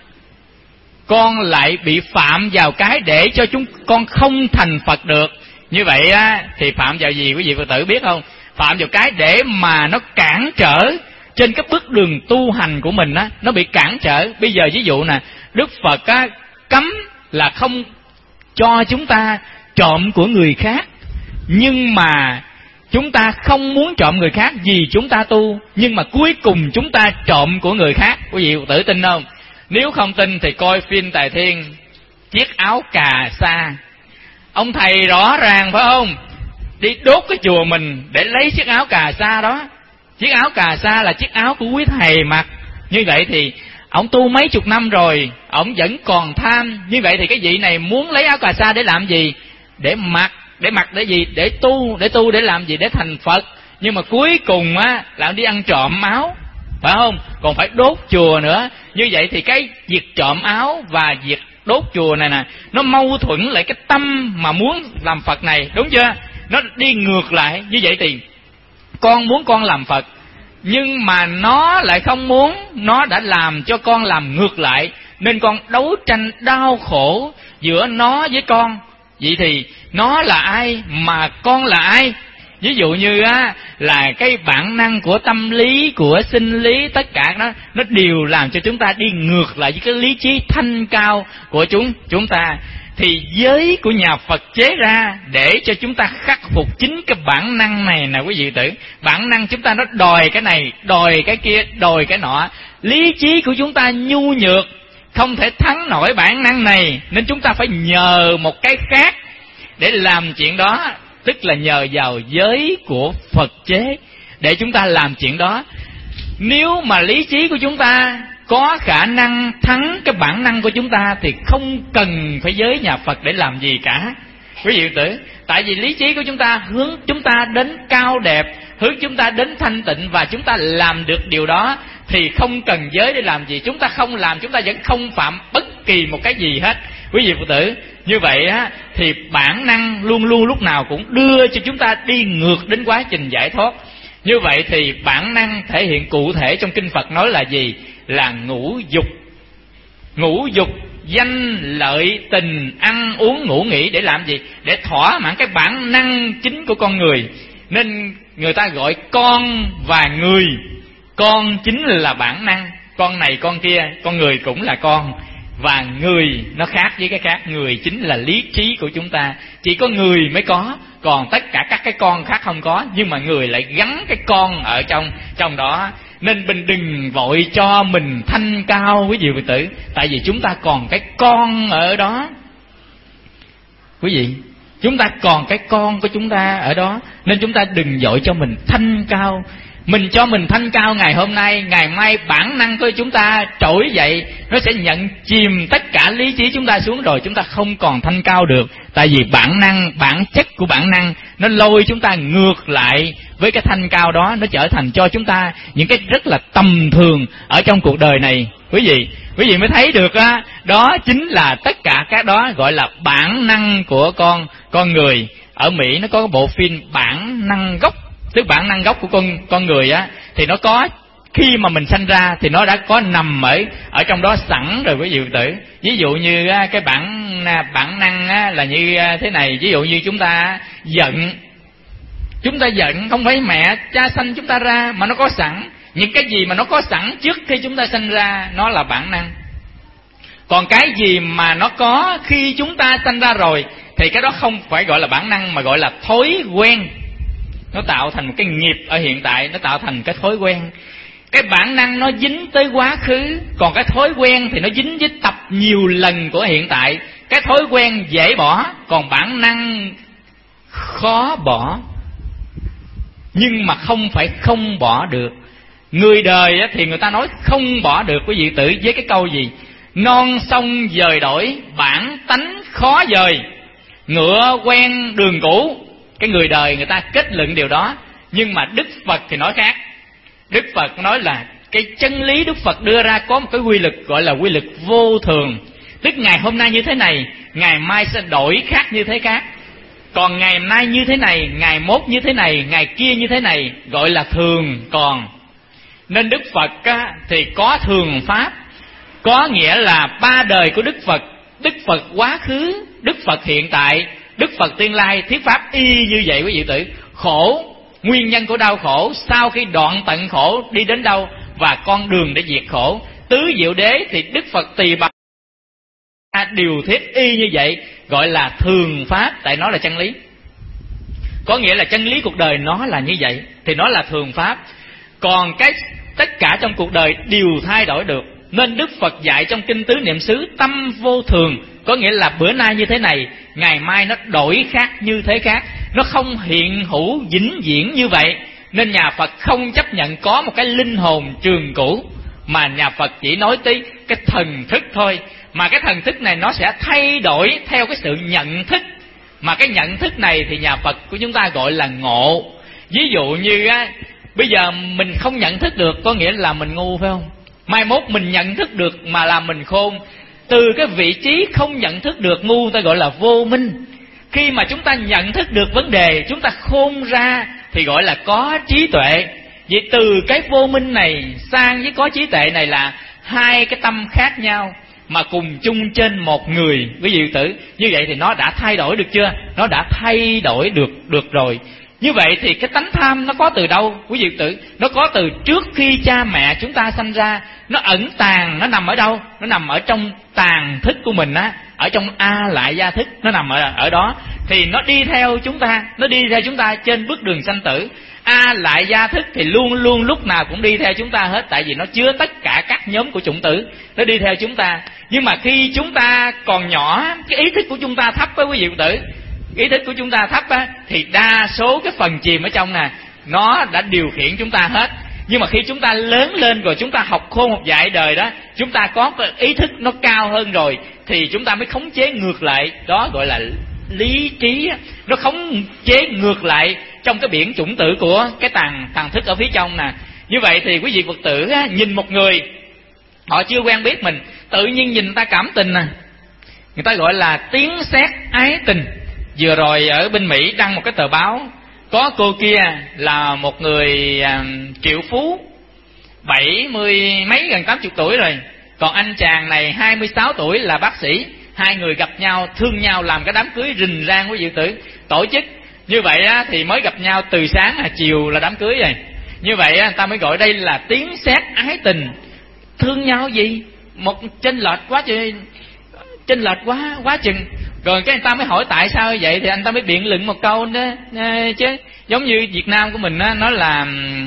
con lại bị phạm vào cái để cho con không thành Phật được. Như vậy thì phạm vào gì quý vị Phật tử biết không? Phạm vào cái để mà nó cản trở trên cái bước đường tu hành của mình nó bị cản trở. Bây giờ ví dụ nè, Đức Phật cấm là không cho chúng ta trộm của người khác, nhưng mà chúng ta không muốn trộm người khác vì chúng ta tu, nhưng mà cuối cùng chúng ta trộm của người khác. Quý vị Phật tử tin không? Nếu không tin thì coi phim Tài Thiên, chiếc áo cà sa. Ông thầy rõ ràng phải không? Đi đốt cái chùa mình để lấy chiếc áo cà sa đó. Chiếc áo cà sa là chiếc áo của quý thầy mặc. Như vậy thì ông tu mấy chục năm rồi, ông vẫn còn tham. Như vậy thì cái vị này muốn lấy áo cà sa để làm gì? Để mặc để gì? Để tu để làm gì? Để thành Phật. Nhưng mà cuối cùng là ông đi ăn trộm áo, phải không? Còn phải đốt chùa nữa. Như vậy thì cái việc trộm áo và việc đốt chùa này nè, nó mâu thuẫn lại cái tâm mà muốn làm Phật này, đúng chưa? Nó đi ngược lại. Như vậy thì con muốn con làm Phật, nhưng mà nó lại không muốn, nó đã làm cho con làm ngược lại, nên con đấu tranh đau khổ giữa nó với con. Vậy thì nó là ai mà con là ai? Ví dụ như á là cái bản năng của tâm lý, của sinh lý, tất cả nó đều làm cho chúng ta đi ngược lại với cái lý trí thanh cao của chúng ta. Thì giới của nhà Phật chế ra để cho chúng ta khắc phục chính cái bản năng này nè quý vị tử. Bản năng chúng ta nó đòi cái này, đòi cái kia, đòi cái nọ. Lý trí của chúng ta nhu nhược, không thể thắng nổi bản năng này, nên chúng ta phải nhờ một cái khác để làm chuyện đó. Tức là nhờ vào giới của Phật chế để chúng ta làm chuyện đó. Nếu mà lý trí của chúng ta có khả năng thắng cái bản năng của chúng ta thì không cần phải giới nhà Phật để làm gì cả, quý vị tử. Tại vì lý trí của chúng ta hướng chúng ta đến cao đẹp, hướng chúng ta đến thanh tịnh, và chúng ta làm được điều đó thì không cần giới để làm gì. Chúng ta không làm, chúng ta vẫn không phạm bất kỳ một cái gì hết, quý vị phụ tử. Như vậy á thì bản năng luôn luôn lúc nào cũng đưa cho chúng ta đi ngược đến quá trình giải thoát. Như vậy thì bản năng thể hiện cụ thể trong kinh Phật nói là gì? Là ngũ dục. Ngũ dục danh lợi tình ăn uống ngủ nghỉ để làm gì? Để thỏa mãn cái bản năng chính của con người. Nên người ta gọi con và người. Con chính là bản năng, con này con kia, con người cũng là con. Và người nó khác với cái khác, người chính là lý trí của chúng ta. Chỉ có người mới có, còn tất cả các cái con khác không có. Nhưng mà người lại gắn cái con ở trong đó. Nên mình đừng vội cho mình thanh cao quý vị Phật tử, tại vì chúng ta còn cái con ở đó. Quý vị, chúng ta còn cái con của chúng ta ở đó, nên chúng ta đừng vội cho mình thanh cao. Mình cho mình thanh cao ngày hôm nay, ngày mai bản năng của chúng ta trỗi dậy, nó sẽ nhận chìm tất cả lý trí chúng ta xuống, rồi chúng ta không còn thanh cao được. Tại vì bản năng, bản chất của bản năng nó lôi chúng ta ngược lại với cái thanh cao đó. Nó trở thành cho chúng ta những cái rất là tầm thường ở trong cuộc đời này. Quý vị mới thấy được á, đó chính là tất cả các đó gọi là bản năng của con người. Ở Mỹ nó có cái bộ phim Bản năng gốc. Tức bản năng gốc của con người á thì nó có khi mà mình sanh ra thì nó đã có nằm ở trong đó sẵn rồi quý vị tử. Ví dụ như cái bản năng là như thế này. Ví dụ như chúng ta giận không phải mẹ cha sanh chúng ta ra, mà nó có sẵn. Những cái gì mà nó có sẵn trước khi chúng ta sanh ra nó là bản năng. Còn cái gì mà nó có khi chúng ta sanh ra rồi thì cái đó không phải gọi là bản năng, mà gọi là thói quen. Nó tạo thành một cái nghiệp ở hiện tại, nó tạo thành cái thói quen. Cái bản năng nó dính tới quá khứ, còn cái thói quen thì nó dính với tập nhiều lần của hiện tại. Cái thói quen dễ bỏ, còn bản năng khó bỏ. Nhưng mà không phải không bỏ được. Người đời thì người ta nói không bỏ được quý vị tử với cái câu gì? Non sông dời đổi, bản tánh khó dời. Ngựa quen đường cũ. Cái người đời người ta kết luận điều đó. Nhưng mà Đức Phật thì nói khác. Đức Phật nói là cái chân lý Đức Phật đưa ra có một cái quy luật gọi là quy luật vô thường. Tức ngày hôm nay như thế này, ngày mai sẽ đổi khác như thế khác. Còn ngày nay như thế này, ngày mốt như thế này, ngày kia như thế này, gọi là thường còn. Nên Đức Phật thì có thường pháp, có nghĩa là ba đời của Đức Phật. Đức Phật quá khứ, Đức Phật hiện tại, Đức Phật tương lai, thuyết pháp y như vậy quý vị tử. Khổ, nguyên nhân của đau khổ, sau khi đoạn tận khổ đi đến đâu, và con đường để diệt khổ. Tứ diệu đế thì Đức Phật tỳ bà điều thuyết y như vậy, gọi là thường pháp, tại nó là chân lý. Có nghĩa là chân lý cuộc đời nó là như vậy, thì nó là thường pháp. Còn cái tất cả trong cuộc đời đều thay đổi được. Nên Đức Phật dạy trong kinh Tứ Niệm xứ tâm vô thường. Có nghĩa là bữa nay như thế này, ngày mai nó đổi khác như thế khác. Nó không hiện hữu vĩnh viễn như vậy. Nên nhà Phật không chấp nhận có một cái linh hồn trường cũ, mà nhà Phật chỉ nói tới cái thần thức thôi. Mà cái thần thức này nó sẽ thay đổi theo cái sự nhận thức. Mà cái nhận thức này thì nhà Phật của chúng ta gọi là ngộ. Ví dụ như bây giờ mình không nhận thức được, có nghĩa là mình ngu phải không? Mai mốt mình nhận thức được mà làm mình khôn. Từ cái vị trí không nhận thức được ngu ta gọi là vô minh. Khi mà chúng ta nhận thức được vấn đề, chúng ta khôn ra thì gọi là có trí tuệ. Vậy từ cái vô minh này sang với có trí tuệ này là hai cái tâm khác nhau. mà cùng chung trên một người, quý vị tử. Như vậy thì nó đã thay đổi được chưa? Nó đã thay đổi được rồi. Như vậy thì cái tánh tham nó có từ đâu, quý vị tử? Nó có từ trước khi cha mẹ chúng ta sanh ra. Nó ẩn tàng, nó nằm ở đâu? Nó nằm ở trong tàng thức của mình á, ở trong A lại gia thức, nó nằm ở đó. Thì nó đi theo chúng ta trên bước đường sanh tử. A lại gia thức thì luôn luôn lúc nào cũng đi theo chúng ta hết, tại vì nó chứa tất cả các nhóm của chủng tử, nó đi theo chúng ta. Nhưng mà khi chúng ta còn nhỏ, cái ý thức của chúng ta thấp với quý vị tử, ý thức của chúng ta thấp á, thì đa số cái phần chìm ở trong nè, nó đã điều khiển chúng ta hết. Nhưng mà khi chúng ta lớn lên rồi, chúng ta học khôn học dạy đời đó, chúng ta có cái ý thức nó cao hơn rồi, thì chúng ta mới khống chế ngược lại. Đó gọi là lý trí, nó khống chế ngược lại trong cái biển chủng tử của cái tàng thức ở phía trong nè. Như vậy thì quý vị Phật tử á, nhìn một người họ chưa quen biết mình, tự nhiên nhìn ta cảm tình nè, người ta gọi là tiếng sét ái tình. Vừa rồi ở bên Mỹ đăng một cái tờ báo, có cô kia là một người triệu phú, 70 mấy gần 80 tuổi rồi, còn anh chàng này 26 tuổi là bác sĩ. Hai người gặp nhau, thương nhau, làm cái đám cưới rình rang quý vị tử, tổ chức như vậy á, thì mới gặp nhau từ sáng chiều là đám cưới rồi. Như vậy á, người ta mới gọi đây là tiếng sét ái tình. Thương nhau gì một chênh lệch quá chừng. Rồi cái người ta mới hỏi tại sao vậy, thì anh ta mới biện luận một câu đó chứ. Giống như Việt Nam của mình á, nó là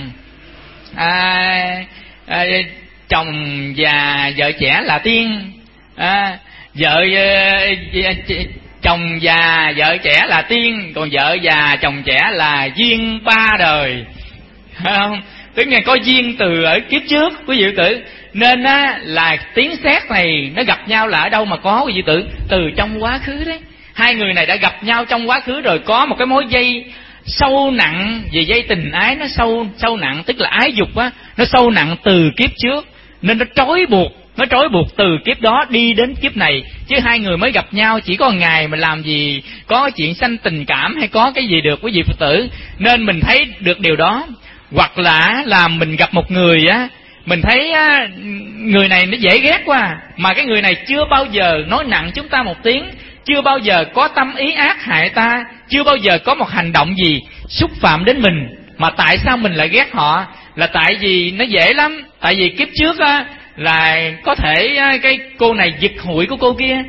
chồng già vợ trẻ là tiên, chồng già vợ trẻ là tiên, còn vợ già chồng trẻ là duyên ba đời, phải không? Tức là có duyên từ ở kiếp trước quý vị tử. Nên á là tiếng sét này nó gặp nhau là ở đâu mà có quý vị tử? Từ trong quá khứ đấy. Hai người này đã gặp nhau trong quá khứ rồi, có một cái mối dây sâu nặng về dây tình ái, nó sâu nặng, tức là ái dục á, nó sâu nặng từ kiếp trước, nên nó trói buộc từ kiếp đó đi đến kiếp này. Chứ hai người mới gặp nhau chỉ có ngày mà làm gì có chuyện sanh tình cảm hay có cái gì được quý vị Phật tử. Nên mình thấy được điều đó. Hoặc là mình gặp một người á, mình thấy người này nó dễ ghét quá, mà cái người này chưa bao giờ nói nặng chúng ta một tiếng, chưa bao giờ có tâm ý ác hại ta, chưa bao giờ có một hành động gì xúc phạm đến mình, mà tại sao mình lại ghét họ? Là tại vì nó dễ lắm. Tại vì kiếp trước á là có thể cái cô này giật hụi của cô kia,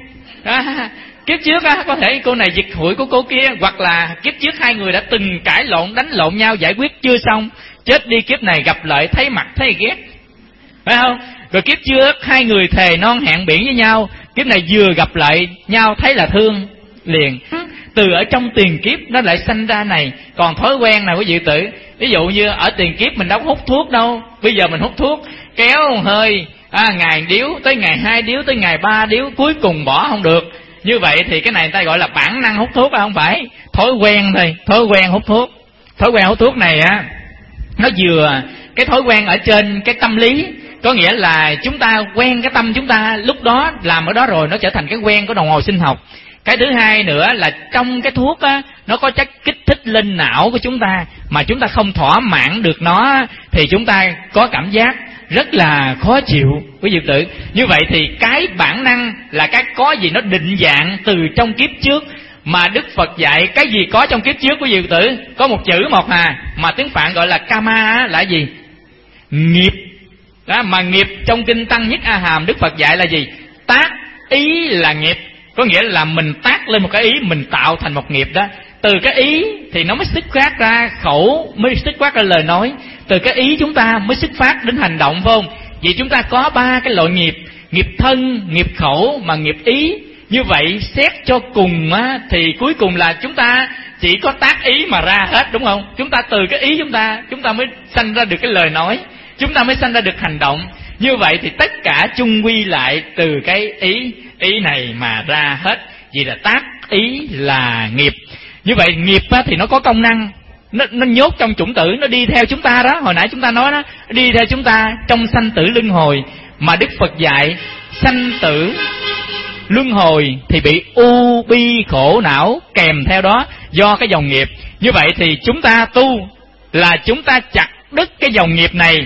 kiếp trước á có thể cô này giật hụi của cô kia, hoặc là kiếp trước hai người đã từng cãi lộn đánh lộn nhau giải quyết chưa xong, chết đi kiếp này gặp lại thấy mặt thấy ghét, phải không? Rồi kiếp trước hai người thề non hẹn biển với nhau, kiếp này vừa gặp lại nhau thấy là thương liền. Từ ở trong tiền kiếp nó lại sanh ra này. Còn thói quen nào quý vị tử, ví dụ như ở tiền kiếp mình đâu có hút thuốc đâu, bây giờ mình hút thuốc kéo hơi ngày điếu, tới ngày 2 điếu, tới ngày 3 điếu, cuối cùng bỏ không được. Như vậy thì cái này người ta gọi là bản năng hút thuốc, không phải thói quen thôi. Thói quen hút thuốc này á, nó vừa cái thói quen ở trên cái tâm lý, có nghĩa là chúng ta quen cái tâm chúng ta lúc đó làm ở đó rồi, nó trở thành cái quen của đồng hồ sinh học. Cái thứ hai nữa là trong cái thuốc á, nó có chất kích thích lên não của chúng ta, mà chúng ta không thỏa mãn được nó thì chúng ta có cảm giác rất là khó chịu quý vị tử. Như vậy thì cái bản năng là cái có gì nó định dạng từ trong kiếp trước, mà Đức Phật dạy cái gì có trong kiếp trước quý vị tử, có một chữ một mà tiếng Phạn gọi là kama là gì? Nghiệp. Đó, mà nghiệp trong kinh Tăng Nhất A Hàm Đức Phật dạy là gì? Tác ý là nghiệp. Có nghĩa là mình tác lên một cái ý, mình tạo thành một nghiệp đó. Từ cái ý thì nó mới xuất phát ra khẩu, mới xuất phát ra lời nói. Từ cái ý chúng ta mới xuất phát đến hành động, phải không? Vì chúng ta có 3 cái loại nghiệp: nghiệp thân, nghiệp khẩu mà nghiệp ý. Như vậy xét cho cùng á, thì cuối cùng là chúng ta chỉ có tác ý mà ra hết, đúng không? Chúng ta từ cái ý chúng ta mới sanh ra được cái lời nói, chúng ta mới sanh ra được hành động. Như vậy thì tất cả chung quy lại từ cái ý này mà ra hết. Vì là tác ý là nghiệp. Như vậy nghiệp á, thì nó có công năng, nó nhốt trong chủng tử, nó đi theo chúng ta đó. Hồi nãy chúng ta nói đó, đi theo chúng ta trong sanh tử luân hồi. Mà Đức Phật dạy sanh tử luân hồi thì bị u bi khổ não kèm theo đó do cái dòng nghiệp. Như vậy thì chúng ta tu là chúng ta chặt đứt cái dòng nghiệp này,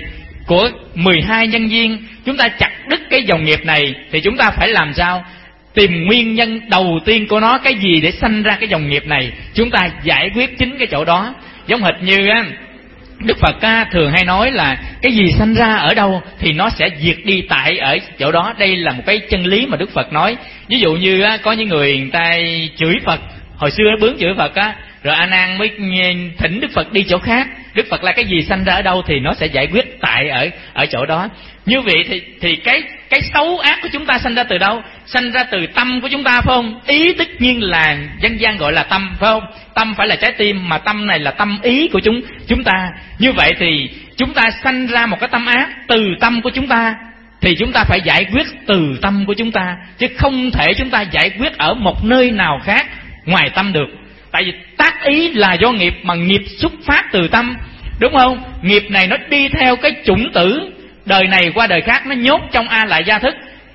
của 12 nhân duyên, chúng ta chặt đứt cái dòng nghiệp này thì chúng ta phải làm sao? Tìm nguyên nhân đầu tiên của nó, cái gì để sanh ra cái dòng nghiệp này, chúng ta giải quyết chính cái chỗ đó. Giống hệt như á, Đức Phật thường hay nói là cái gì sanh ra ở đâu thì nó sẽ diệt đi tại ở chỗ đó. Đây là một cái chân lý mà Đức Phật nói. Ví dụ như có những người ta chửi Phật, hồi xưa nó bướng chửi Phật rồi A Nan mới thỉnh Đức Phật đi chỗ khác. Đức Phật là cái gì sanh ra ở đâu thì nó sẽ giải quyết tại ở chỗ đó. Như vậy thì cái xấu ác của chúng ta sanh ra từ đâu? Sanh ra từ tâm của chúng ta, phải không? Ý tất nhiên là dân gian gọi là tâm, phải không? Tâm phải là trái tim, mà tâm này là tâm ý của chúng ta. Như vậy thì chúng ta sanh ra một cái tâm ác từ tâm của chúng ta, thì chúng ta phải giải quyết từ tâm của chúng ta, chứ không thể chúng ta giải quyết ở một nơi nào khác ngoài tâm được. Tại vì tác ý là do nghiệp, mà nghiệp xuất phát từ tâm, đúng không? Nghiệp này nó đi theo cái chủng tử, đời này qua đời khác, nó nhốt trong A Lại Gia thức.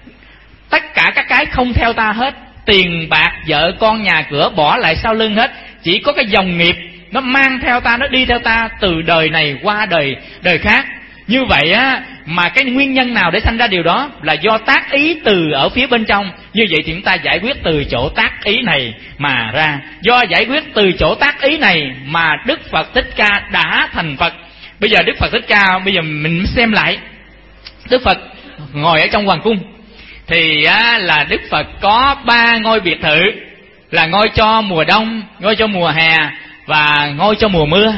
Tất cả các cái không theo ta hết, tiền bạc vợ con nhà cửa bỏ lại sau lưng hết, chỉ có cái dòng nghiệp nó mang theo ta, nó đi theo ta từ đời này qua đời khác. Như vậy mà cái nguyên nhân nào để sanh ra điều đó? Là do tác ý từ ở phía bên trong. Như vậy thì chúng ta giải quyết từ chỗ tác ý này mà ra. Do giải quyết từ chỗ tác ý này mà Đức Phật Thích Ca đã thành Phật. Bây giờ Đức Phật Thích Ca, bây giờ mình xem lại, Đức Phật ngồi ở trong hoàng cung thì là Đức Phật có 3 ngôi biệt thự, là ngôi cho mùa đông, ngôi cho mùa hè và ngôi cho mùa mưa,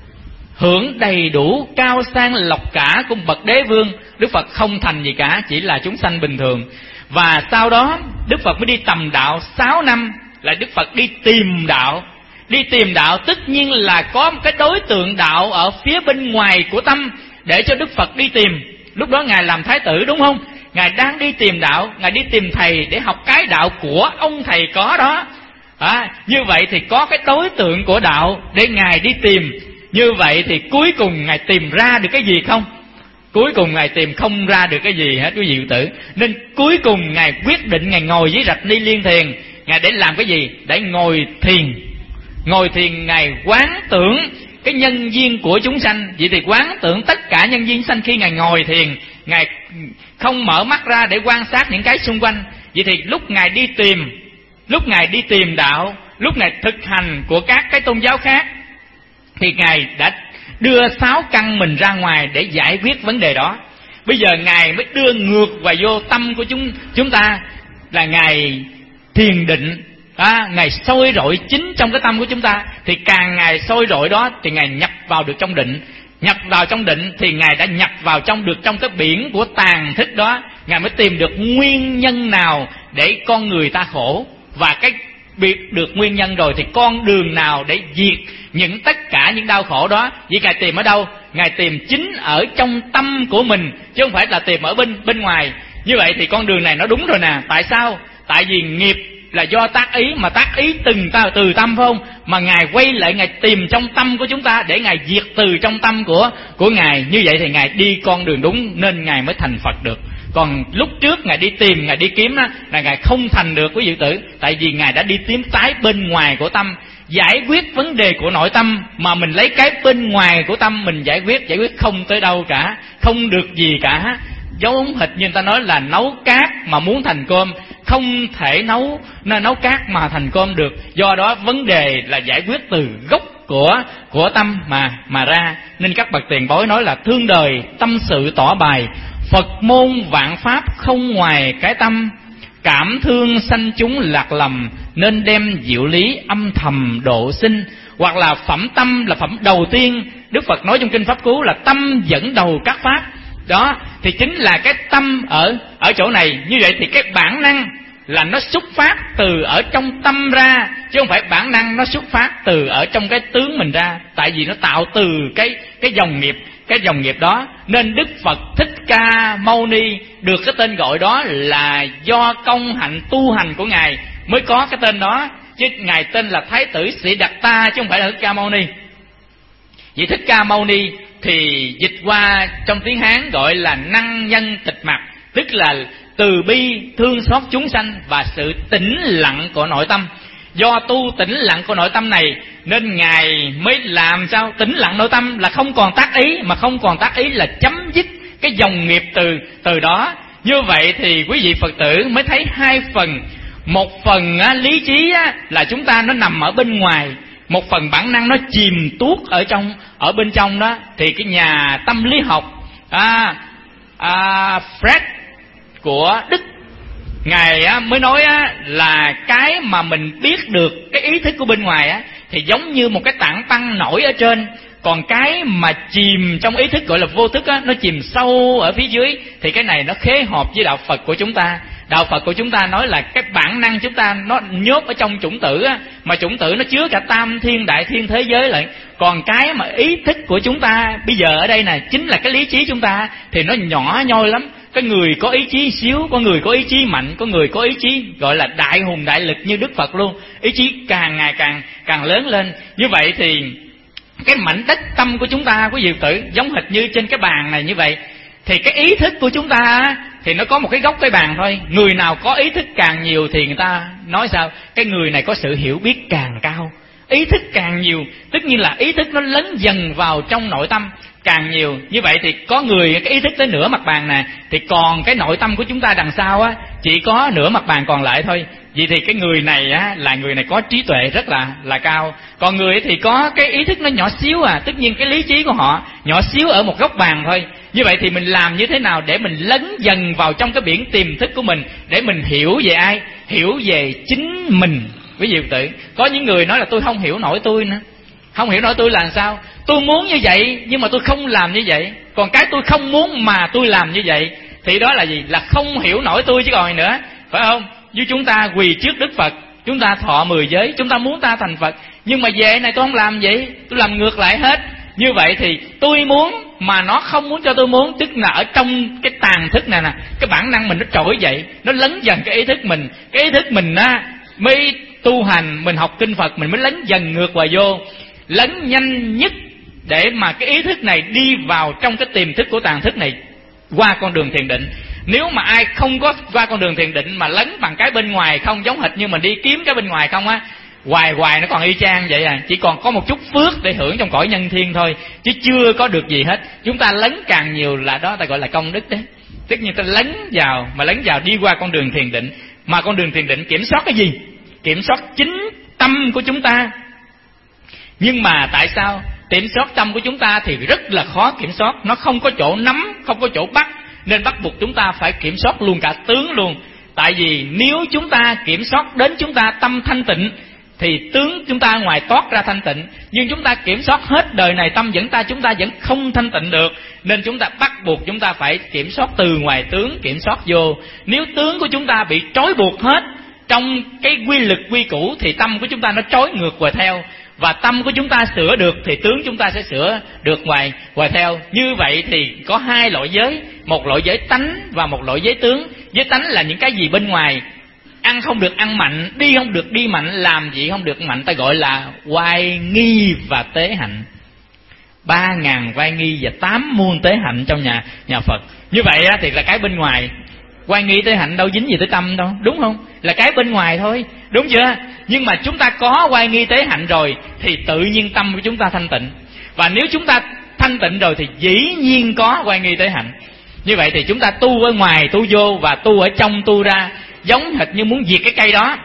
hưởng đầy đủ cao sang lộc cả của bậc đế vương. Đức Phật không thành gì cả, chỉ là chúng sanh bình thường. Và sau đó Đức Phật mới đi tầm đạo 6 năm, là Đức Phật đi tìm đạo. Đi tìm đạo tất nhiên là có một cái đối tượng đạo ở phía bên ngoài của tâm để cho Đức Phật đi tìm. Lúc đó Ngài làm Thái tử, đúng không? Ngài đang đi tìm đạo, Ngài đi tìm thầy để học cái đạo của ông thầy có đó. Như vậy thì có cái đối tượng của đạo để Ngài đi tìm. Như vậy thì cuối cùng Ngài tìm ra được cái gì không? Cuối cùng Ngài tìm không ra được cái gì hết, quý vị tử. Nên cuối cùng Ngài quyết định Ngài ngồi dưới rạch Ni Liên Thiền. Ngài để làm cái gì? Để ngồi thiền. Ngồi thiền Ngài quán tưởng cái nhân duyên của chúng sanh. Vậy thì quán tưởng tất cả nhân duyên sanh. Khi Ngài ngồi thiền, Ngài không mở mắt ra để quan sát những cái xung quanh. Vậy thì lúc Ngài đi tìm đạo, lúc Ngài thực hành của các cái tôn giáo khác, thì Ngài đã đưa 6 căn mình ra ngoài để giải quyết vấn đề đó. Bây giờ Ngài mới đưa ngược vào vô tâm của chúng ta, là Ngài thiền định. Ngài soi rọi chính trong cái tâm của chúng ta. Thì càng Ngài soi rọi đó thì Ngài nhập vào được trong định. Nhập vào trong định thì Ngài đã nhập vào trong cái biển của tàn thức đó. Ngài mới tìm được nguyên nhân nào để con người ta khổ. Và cái biết được nguyên nhân rồi thì con đường nào để diệt tất cả những đau khổ đó. Vì Ngài tìm ở đâu? Ngài tìm chính ở trong tâm của mình, chứ không phải là tìm ở bên ngoài. Như vậy thì con đường này nó đúng rồi nè. Tại sao? Tại vì nghiệp là do tác ý, mà tác ý từ tâm, phải không? Mà Ngài quay lại Ngài tìm trong tâm của chúng ta để Ngài diệt từ trong tâm của Ngài. Như vậy thì Ngài đi con đường đúng, nên Ngài mới thành Phật được. Còn lúc trước Ngài đi tìm, Ngài đi kiếm đó, là Ngài không thành được, quý vị tử. Tại vì Ngài đã đi tìm cái bên ngoài của tâm, giải quyết vấn đề của nội tâm, mà mình lấy cái bên ngoài của tâm mình giải quyết không tới đâu cả, không được gì cả. Giống hệt như người ta nói là nấu cát mà muốn thành cơm, không thể nấu cát mà thành cơm được. Do đó vấn đề là giải quyết từ gốc của tâm mà ra. Nên các bậc tiền bối nói là thương đời tâm sự tỏ bài, Phật môn vạn pháp không ngoài cái tâm, cảm thương sanh chúng lạc lầm, nên đem diệu lý âm thầm độ sinh. Hoặc là phẩm tâm là phẩm đầu tiên. Đức Phật nói trong Kinh Pháp Cú là tâm dẫn đầu các pháp. Đó thì chính là cái tâm ở chỗ này. Như vậy thì cái bản năng là nó xuất phát từ ở trong tâm ra, chứ không phải bản năng nó xuất phát từ ở trong cái tướng mình ra. Tại vì nó tạo từ cái dòng nghiệp đó. Nên Đức Phật Thích Ca Mâu Ni được cái tên gọi đó là do công hạnh tu hành của Ngài mới có cái tên đó. Chứ Ngài tên là Thái tử Sĩ Đạt Ta, chứ không phải là Thích Ca Mâu Ni. Vì Thích Ca Mâu Ni thì dịch qua trong tiếng Hán gọi là năng nhân tịch mặc, tức là từ bi thương xót chúng sanh và sự tĩnh lặng của nội tâm. Do tu tĩnh lặng của nội tâm này nên Ngài mới làm sao? Tĩnh lặng nội tâm là không còn tác ý, mà không còn tác ý là chấm dứt cái dòng nghiệp từ đó. Như vậy thì quý vị Phật tử mới thấy hai phần. Một phần lý trí là chúng ta nó nằm ở bên ngoài, một phần bản năng nó chìm tuốt ở bên trong đó. Thì cái nhà tâm lý học Freud của Đức, ngài mới nói là cái mà mình biết được cái ý thức của bên ngoài thì giống như một cái tảng băng nổi ở trên, còn cái mà chìm trong ý thức gọi là vô thức nó chìm sâu ở phía dưới. Thì cái này nó khế hợp với đạo Phật của chúng ta. Đạo Phật của chúng ta nói là cái bản năng chúng ta nó nhốt ở trong chủng tử mà chủng tử nó chứa cả tam thiên đại thiên thế giới lại. Còn cái mà ý thức của chúng ta bây giờ ở đây này chính là cái lý trí chúng ta, thì nó nhỏ nhoi lắm. Cái người có ý chí xíu, có người có ý chí mạnh, có người có ý chí gọi là đại hùng đại lực như Đức Phật luôn. Ý chí càng ngày càng lớn lên. Như vậy thì cái mảnh đất tâm của chúng ta, quý vị tử, giống hệt như trên cái bàn này như vậy. Thì cái ý thức của chúng ta thì nó có một cái góc cái bàn thôi. Người nào có ý thức càng nhiều thì người ta nói sao? Cái người này có sự hiểu biết càng cao. Ý thức càng nhiều, tất nhiên là ý thức nó lấn dần vào trong nội tâm càng nhiều. Như vậy thì có người cái ý thức tới nửa mặt bàn nè, thì còn cái nội tâm của chúng ta đằng sau chỉ có nửa mặt bàn còn lại thôi. Vậy thì cái người này là người này có trí tuệ rất là cao. Còn người thì có cái ý thức nó nhỏ xíu tất nhiên cái lý trí của họ nhỏ xíu ở một góc bàn thôi. Như vậy thì mình làm như thế nào để mình lấn dần vào trong cái biển tiềm thức của mình, để mình hiểu về ai? Hiểu về chính mình. Ví dụ tự có những người nói là tôi không hiểu nổi tôi nữa. Không hiểu nổi tôi là sao? Tôi muốn như vậy nhưng mà tôi không làm như vậy. Còn cái tôi không muốn mà tôi làm như vậy thì đó là gì? Là không hiểu nổi tôi chứ còn gì nữa. Phải không? Như chúng ta quỳ trước Đức Phật, chúng ta thọ 10 giới, chúng ta muốn ta thành Phật, nhưng mà về này tôi không làm vậy, tôi làm ngược lại hết. Như vậy thì tôi muốn mà nó không muốn cho tôi muốn, tức là ở trong cái tàn thức này nè, cái bản năng mình nó trỗi dậy, nó lấn dần cái ý thức mình. Cái ý thức mình mới tu hành, mình học kinh Phật, mình mới lấn dần ngược vào vô, lấn nhanh nhất để mà cái ý thức này đi vào trong cái tiềm thức của tàn thức này qua con đường thiền định. Nếu mà ai không có qua con đường thiền định mà lấn bằng cái bên ngoài không, giống hệt như mình đi kiếm cái bên ngoài không hoài nó còn y chang vậy chỉ còn có một chút phước để hưởng trong cõi nhân thiên thôi, chứ chưa có được gì hết. Chúng ta lấn càng nhiều là đó ta gọi là công đức đấy. Tức như ta lấn vào đi qua con đường thiền định. Mà con đường thiền định kiểm soát cái gì? Kiểm soát chính tâm của chúng ta. Nhưng mà tại sao kiểm soát tâm của chúng ta thì rất là khó kiểm soát? Nó không có chỗ nắm, không có chỗ bắt, nên bắt buộc chúng ta phải kiểm soát luôn cả tướng luôn. Tại vì nếu chúng ta kiểm soát đến chúng ta tâm thanh tịnh thì tướng chúng ta ngoài toát ra thanh tịnh. Nhưng chúng ta kiểm soát hết đời này tâm chúng ta vẫn không thanh tịnh được. Nên chúng ta bắt buộc chúng ta phải kiểm soát từ ngoài tướng kiểm soát vô. Nếu tướng của chúng ta bị trói buộc hết trong cái quy lực quy củ thì tâm của chúng ta nó trói ngược qua theo. Và tâm của chúng ta sửa được thì tướng chúng ta sẽ sửa được ngoài theo. Như vậy thì có hai loại giới, một loại giới tánh và một loại giới tướng. Giới tánh là những cái gì bên ngoài, ăn không được ăn mạnh, đi không được đi mạnh, làm gì không được mạnh, ta gọi là oai nghi và tế hạnh. 3.000 oai nghi và 8 muôn tế hạnh trong nhà Phật. Như vậy thì là cái bên ngoài. Oai nghi tế hạnh đâu dính gì tới tâm đâu, đúng không? Là cái bên ngoài thôi, đúng chưa? Nhưng mà chúng ta có oai nghi tế hạnh rồi thì tự nhiên tâm của chúng ta thanh tịnh. Và nếu chúng ta thanh tịnh rồi thì dĩ nhiên có oai nghi tế hạnh. Như vậy thì chúng ta tu ở ngoài tu vô và tu ở trong tu ra, giống hệt như muốn diệt cái cây đó.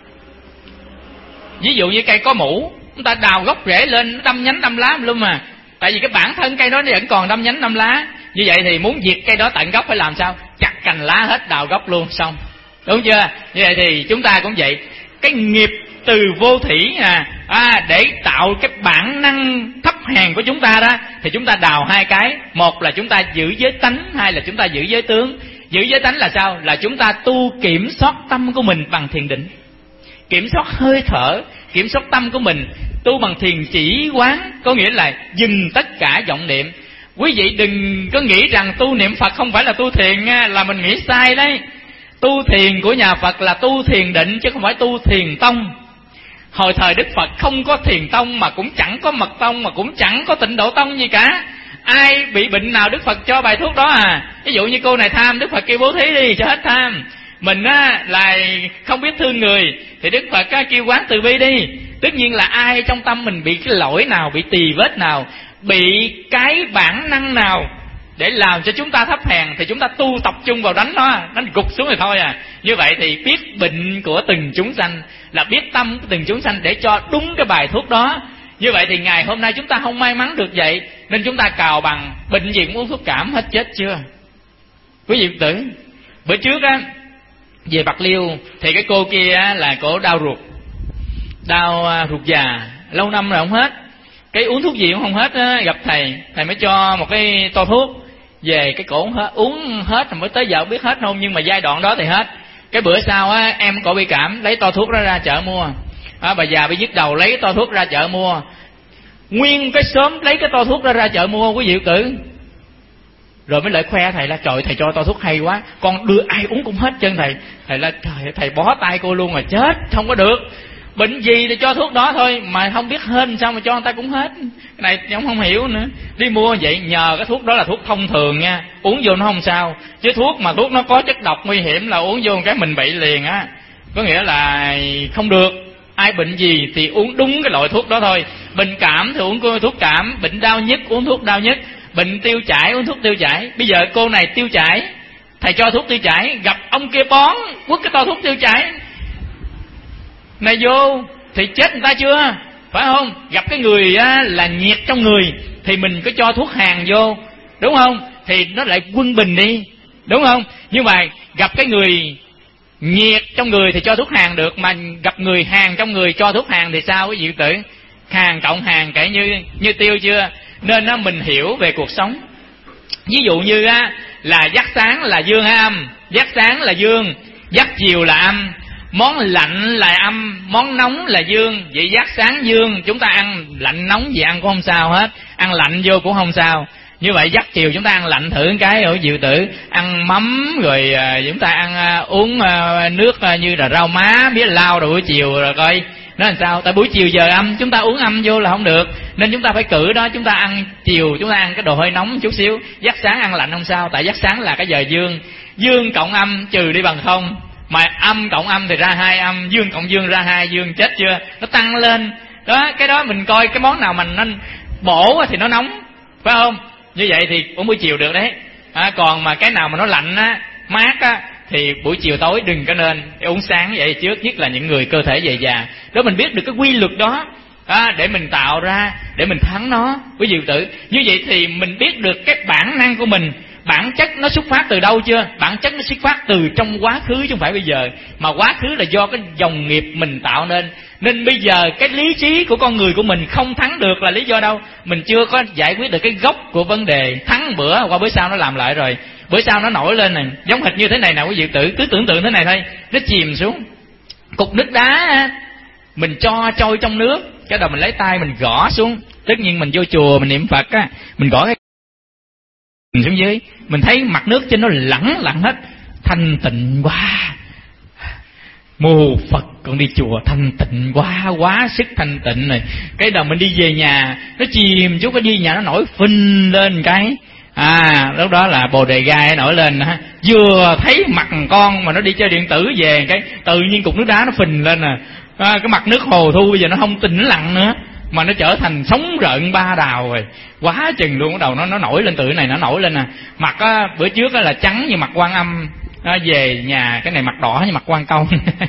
Ví dụ như cây có mũ, chúng ta đào gốc rễ lên, nó đâm nhánh đâm lá luôn mà. Tại vì cái bản thân cây đó nó vẫn còn đâm nhánh đâm lá. Như vậy thì muốn diệt cây đó tận gốc phải làm sao? Chặt cành lá hết, đào gốc luôn, xong. Đúng chưa? Như vậy thì chúng ta cũng vậy. Cái nghiệp từ vô thủy để tạo cái bản năng thấp hèn của chúng ta đó, thì chúng ta đào hai cái. Một là chúng ta giữ giới tánh, hai là chúng ta giữ giới tướng. Giữ giới tánh là sao? Là chúng ta tu kiểm soát tâm của mình bằng thiền định, kiểm soát hơi thở, kiểm soát tâm của mình. Tu bằng thiền chỉ quán, có nghĩa là dừng tất cả vọng niệm. Quý vị đừng có nghĩ rằng tu niệm Phật không phải là tu thiền, là mình nghĩ sai đấy. Tu thiền của nhà Phật là tu thiền định chứ không phải tu thiền tông. Hồi thời Đức Phật không có thiền tông, mà cũng chẳng có mật tông, mà cũng chẳng có tịnh độ tông gì cả. Ai bị bệnh nào Đức Phật cho bài thuốc đó Ví dụ như cô này tham, Đức Phật kêu bố thí đi cho hết tham. Mình là không biết thương người thì Đức Phật kêu quán từ bi đi. Tất nhiên là ai trong tâm mình bị cái lỗi nào, bị tỳ vết nào, bị cái bản năng nào để làm cho chúng ta thấp hèn, thì chúng ta tu tập trung vào đánh nó gục xuống rồi thôi à. Như vậy thì biết bệnh của từng chúng sanh là biết tâm của từng chúng sanh để cho đúng cái bài thuốc đó. Như vậy thì ngày hôm nay chúng ta không may mắn được vậy, nên chúng ta cào bằng bệnh gì cũng uống thuốc cảm hết, chết chưa quý vị tử. Bữa trước á về Bạc Liêu thì cái cô kia á, là cổ đau ruột già lâu năm rồi không hết, cái uống thuốc gì cũng không hết á. Gặp thầy mới cho một cái to thuốc về, cái cổ uống hết rồi mới tới giờ không biết hết không, nhưng mà giai đoạn đó thì hết. Cái bữa sau á em cổ bị cảm, lấy to thuốc đó ra chợ mua. Bà già bị nhức đầu lấy to thuốc ra chợ mua, nguyên cái xóm lấy cái to thuốc đó ra chợ mua quý vị tử. Rồi mới lại khoe thầy là trời, thầy cho to thuốc hay quá, con đưa ai uống cũng hết trơn thầy. Thầy là trời, thầy bó tay cô luôn rồi, chết không có được. Bệnh gì thì cho thuốc đó thôi, mà không biết hên sao mà cho người ta cũng hết. Cái này không hiểu nữa. Đi mua vậy nhờ cái thuốc đó là thuốc thông thường nha, uống vô nó không sao. Chứ thuốc mà thuốc nó có chất độc nguy hiểm là uống vô cái mình bị liền á. Có nghĩa là không được. Ai bệnh gì thì uống đúng cái loại thuốc đó thôi. Bệnh cảm thì uống thuốc cảm, bệnh đau nhức uống thuốc đau nhức, bệnh tiêu chảy uống thuốc tiêu chảy. Bây giờ cô này tiêu chảy, thầy cho thuốc tiêu chảy, gặp ông kia bón quất cái to thuốc tiêu chảy này vô thì chết người ta chưa, phải không? Gặp cái người á, là nhiệt trong người thì mình có cho thuốc hàn vô, đúng không? Thì nó lại quân bình đi, đúng không? Nhưng mà gặp cái người nhiệt trong người thì cho thuốc hàn được, mà gặp người hàn trong người cho thuốc hàn thì sao quý vị tử? Hàn cộng hàn kể như tiêu chưa? Nên á, mình hiểu về cuộc sống. Ví dụ như á, là giấc sáng là dương hay âm? Giấc sáng là dương, giấc chiều là âm. Món lạnh là âm, món nóng là dương. Vậy giấc sáng dương, chúng ta ăn lạnh nóng gì ăn cũng không sao hết, ăn lạnh vô cũng không sao. Như vậy giấc chiều chúng ta ăn lạnh thử cái ở dự tử, ăn mắm rồi chúng ta ăn uống nước như là rau má, biết lao rồi buổi chiều rồi coi nó làm sao. Tại buổi chiều giờ âm, chúng ta uống âm vô là không được, nên chúng ta phải cử đó. Chúng ta ăn chiều, chúng ta ăn cái đồ hơi nóng chút xíu, giấc sáng ăn lạnh không sao, tại giấc sáng là cái giờ dương. Dương cộng âm trừ đi bằng không, mà âm cộng âm thì ra 2 âm, dương cộng dương ra 2 dương, chết chưa? Nó tăng lên đó. Cái đó mình coi cái món nào mình nên bổ thì nó nóng, phải không? Như vậy thì uống buổi chiều được đấy. Còn mà cái nào mà nó lạnh á, mát á, thì buổi chiều tối đừng có nên uống sáng vậy trước, nhất là những người cơ thể dày già. Đó mình biết được cái quy luật đó, để mình tạo ra, để mình thắng nó quý vị tử. Như vậy thì mình biết được cái bản năng của mình, bản chất nó xuất phát từ đâu chưa? Bản chất nó xuất phát từ trong quá khứ chứ không phải bây giờ. Mà quá khứ là do cái dòng nghiệp mình tạo nên. Nên bây giờ cái lý trí của con người của mình không thắng được là lý do đâu? Mình chưa có giải quyết được cái gốc của vấn đề. Thắng bữa, qua bữa sau nó làm lại rồi. Bữa sau nó nổi lên này, giống hệt như thế này nè quý vị tử. Cứ tưởng tượng thế này thôi, nó chìm xuống. Cục nước đá mình cho trôi trong nước, cái đầu mình lấy tay mình gõ xuống. Tất nhiên mình vô chùa mình niệm Phật á, mình gõ cái xuống dưới, mình thấy mặt nước trên nó lặng hết, thanh tịnh quá. Mô Phật, con đi chùa thanh tịnh quá sức thanh tịnh này. Cái đầu mình đi về nhà, nó chìm chút, cái đi nhà nó nổi phình lên cái. Lúc đó là bồ đề gai nổi lên ha. Vừa thấy mặt con mà nó đi chơi điện tử về cái tự nhiên cục nước đá nó phình lên cái mặt nước hồ thu bây giờ nó không tĩnh lặng nữa, mà nó trở thành sóng rợn ba đào rồi, quá chừng luôn. Cái đầu nó nổi lên, từ cái này nó nổi lên nè. Mặt á, bữa trước á là trắng như mặt Quan Âm, về nhà cái này mặt đỏ như mặt Quan Công.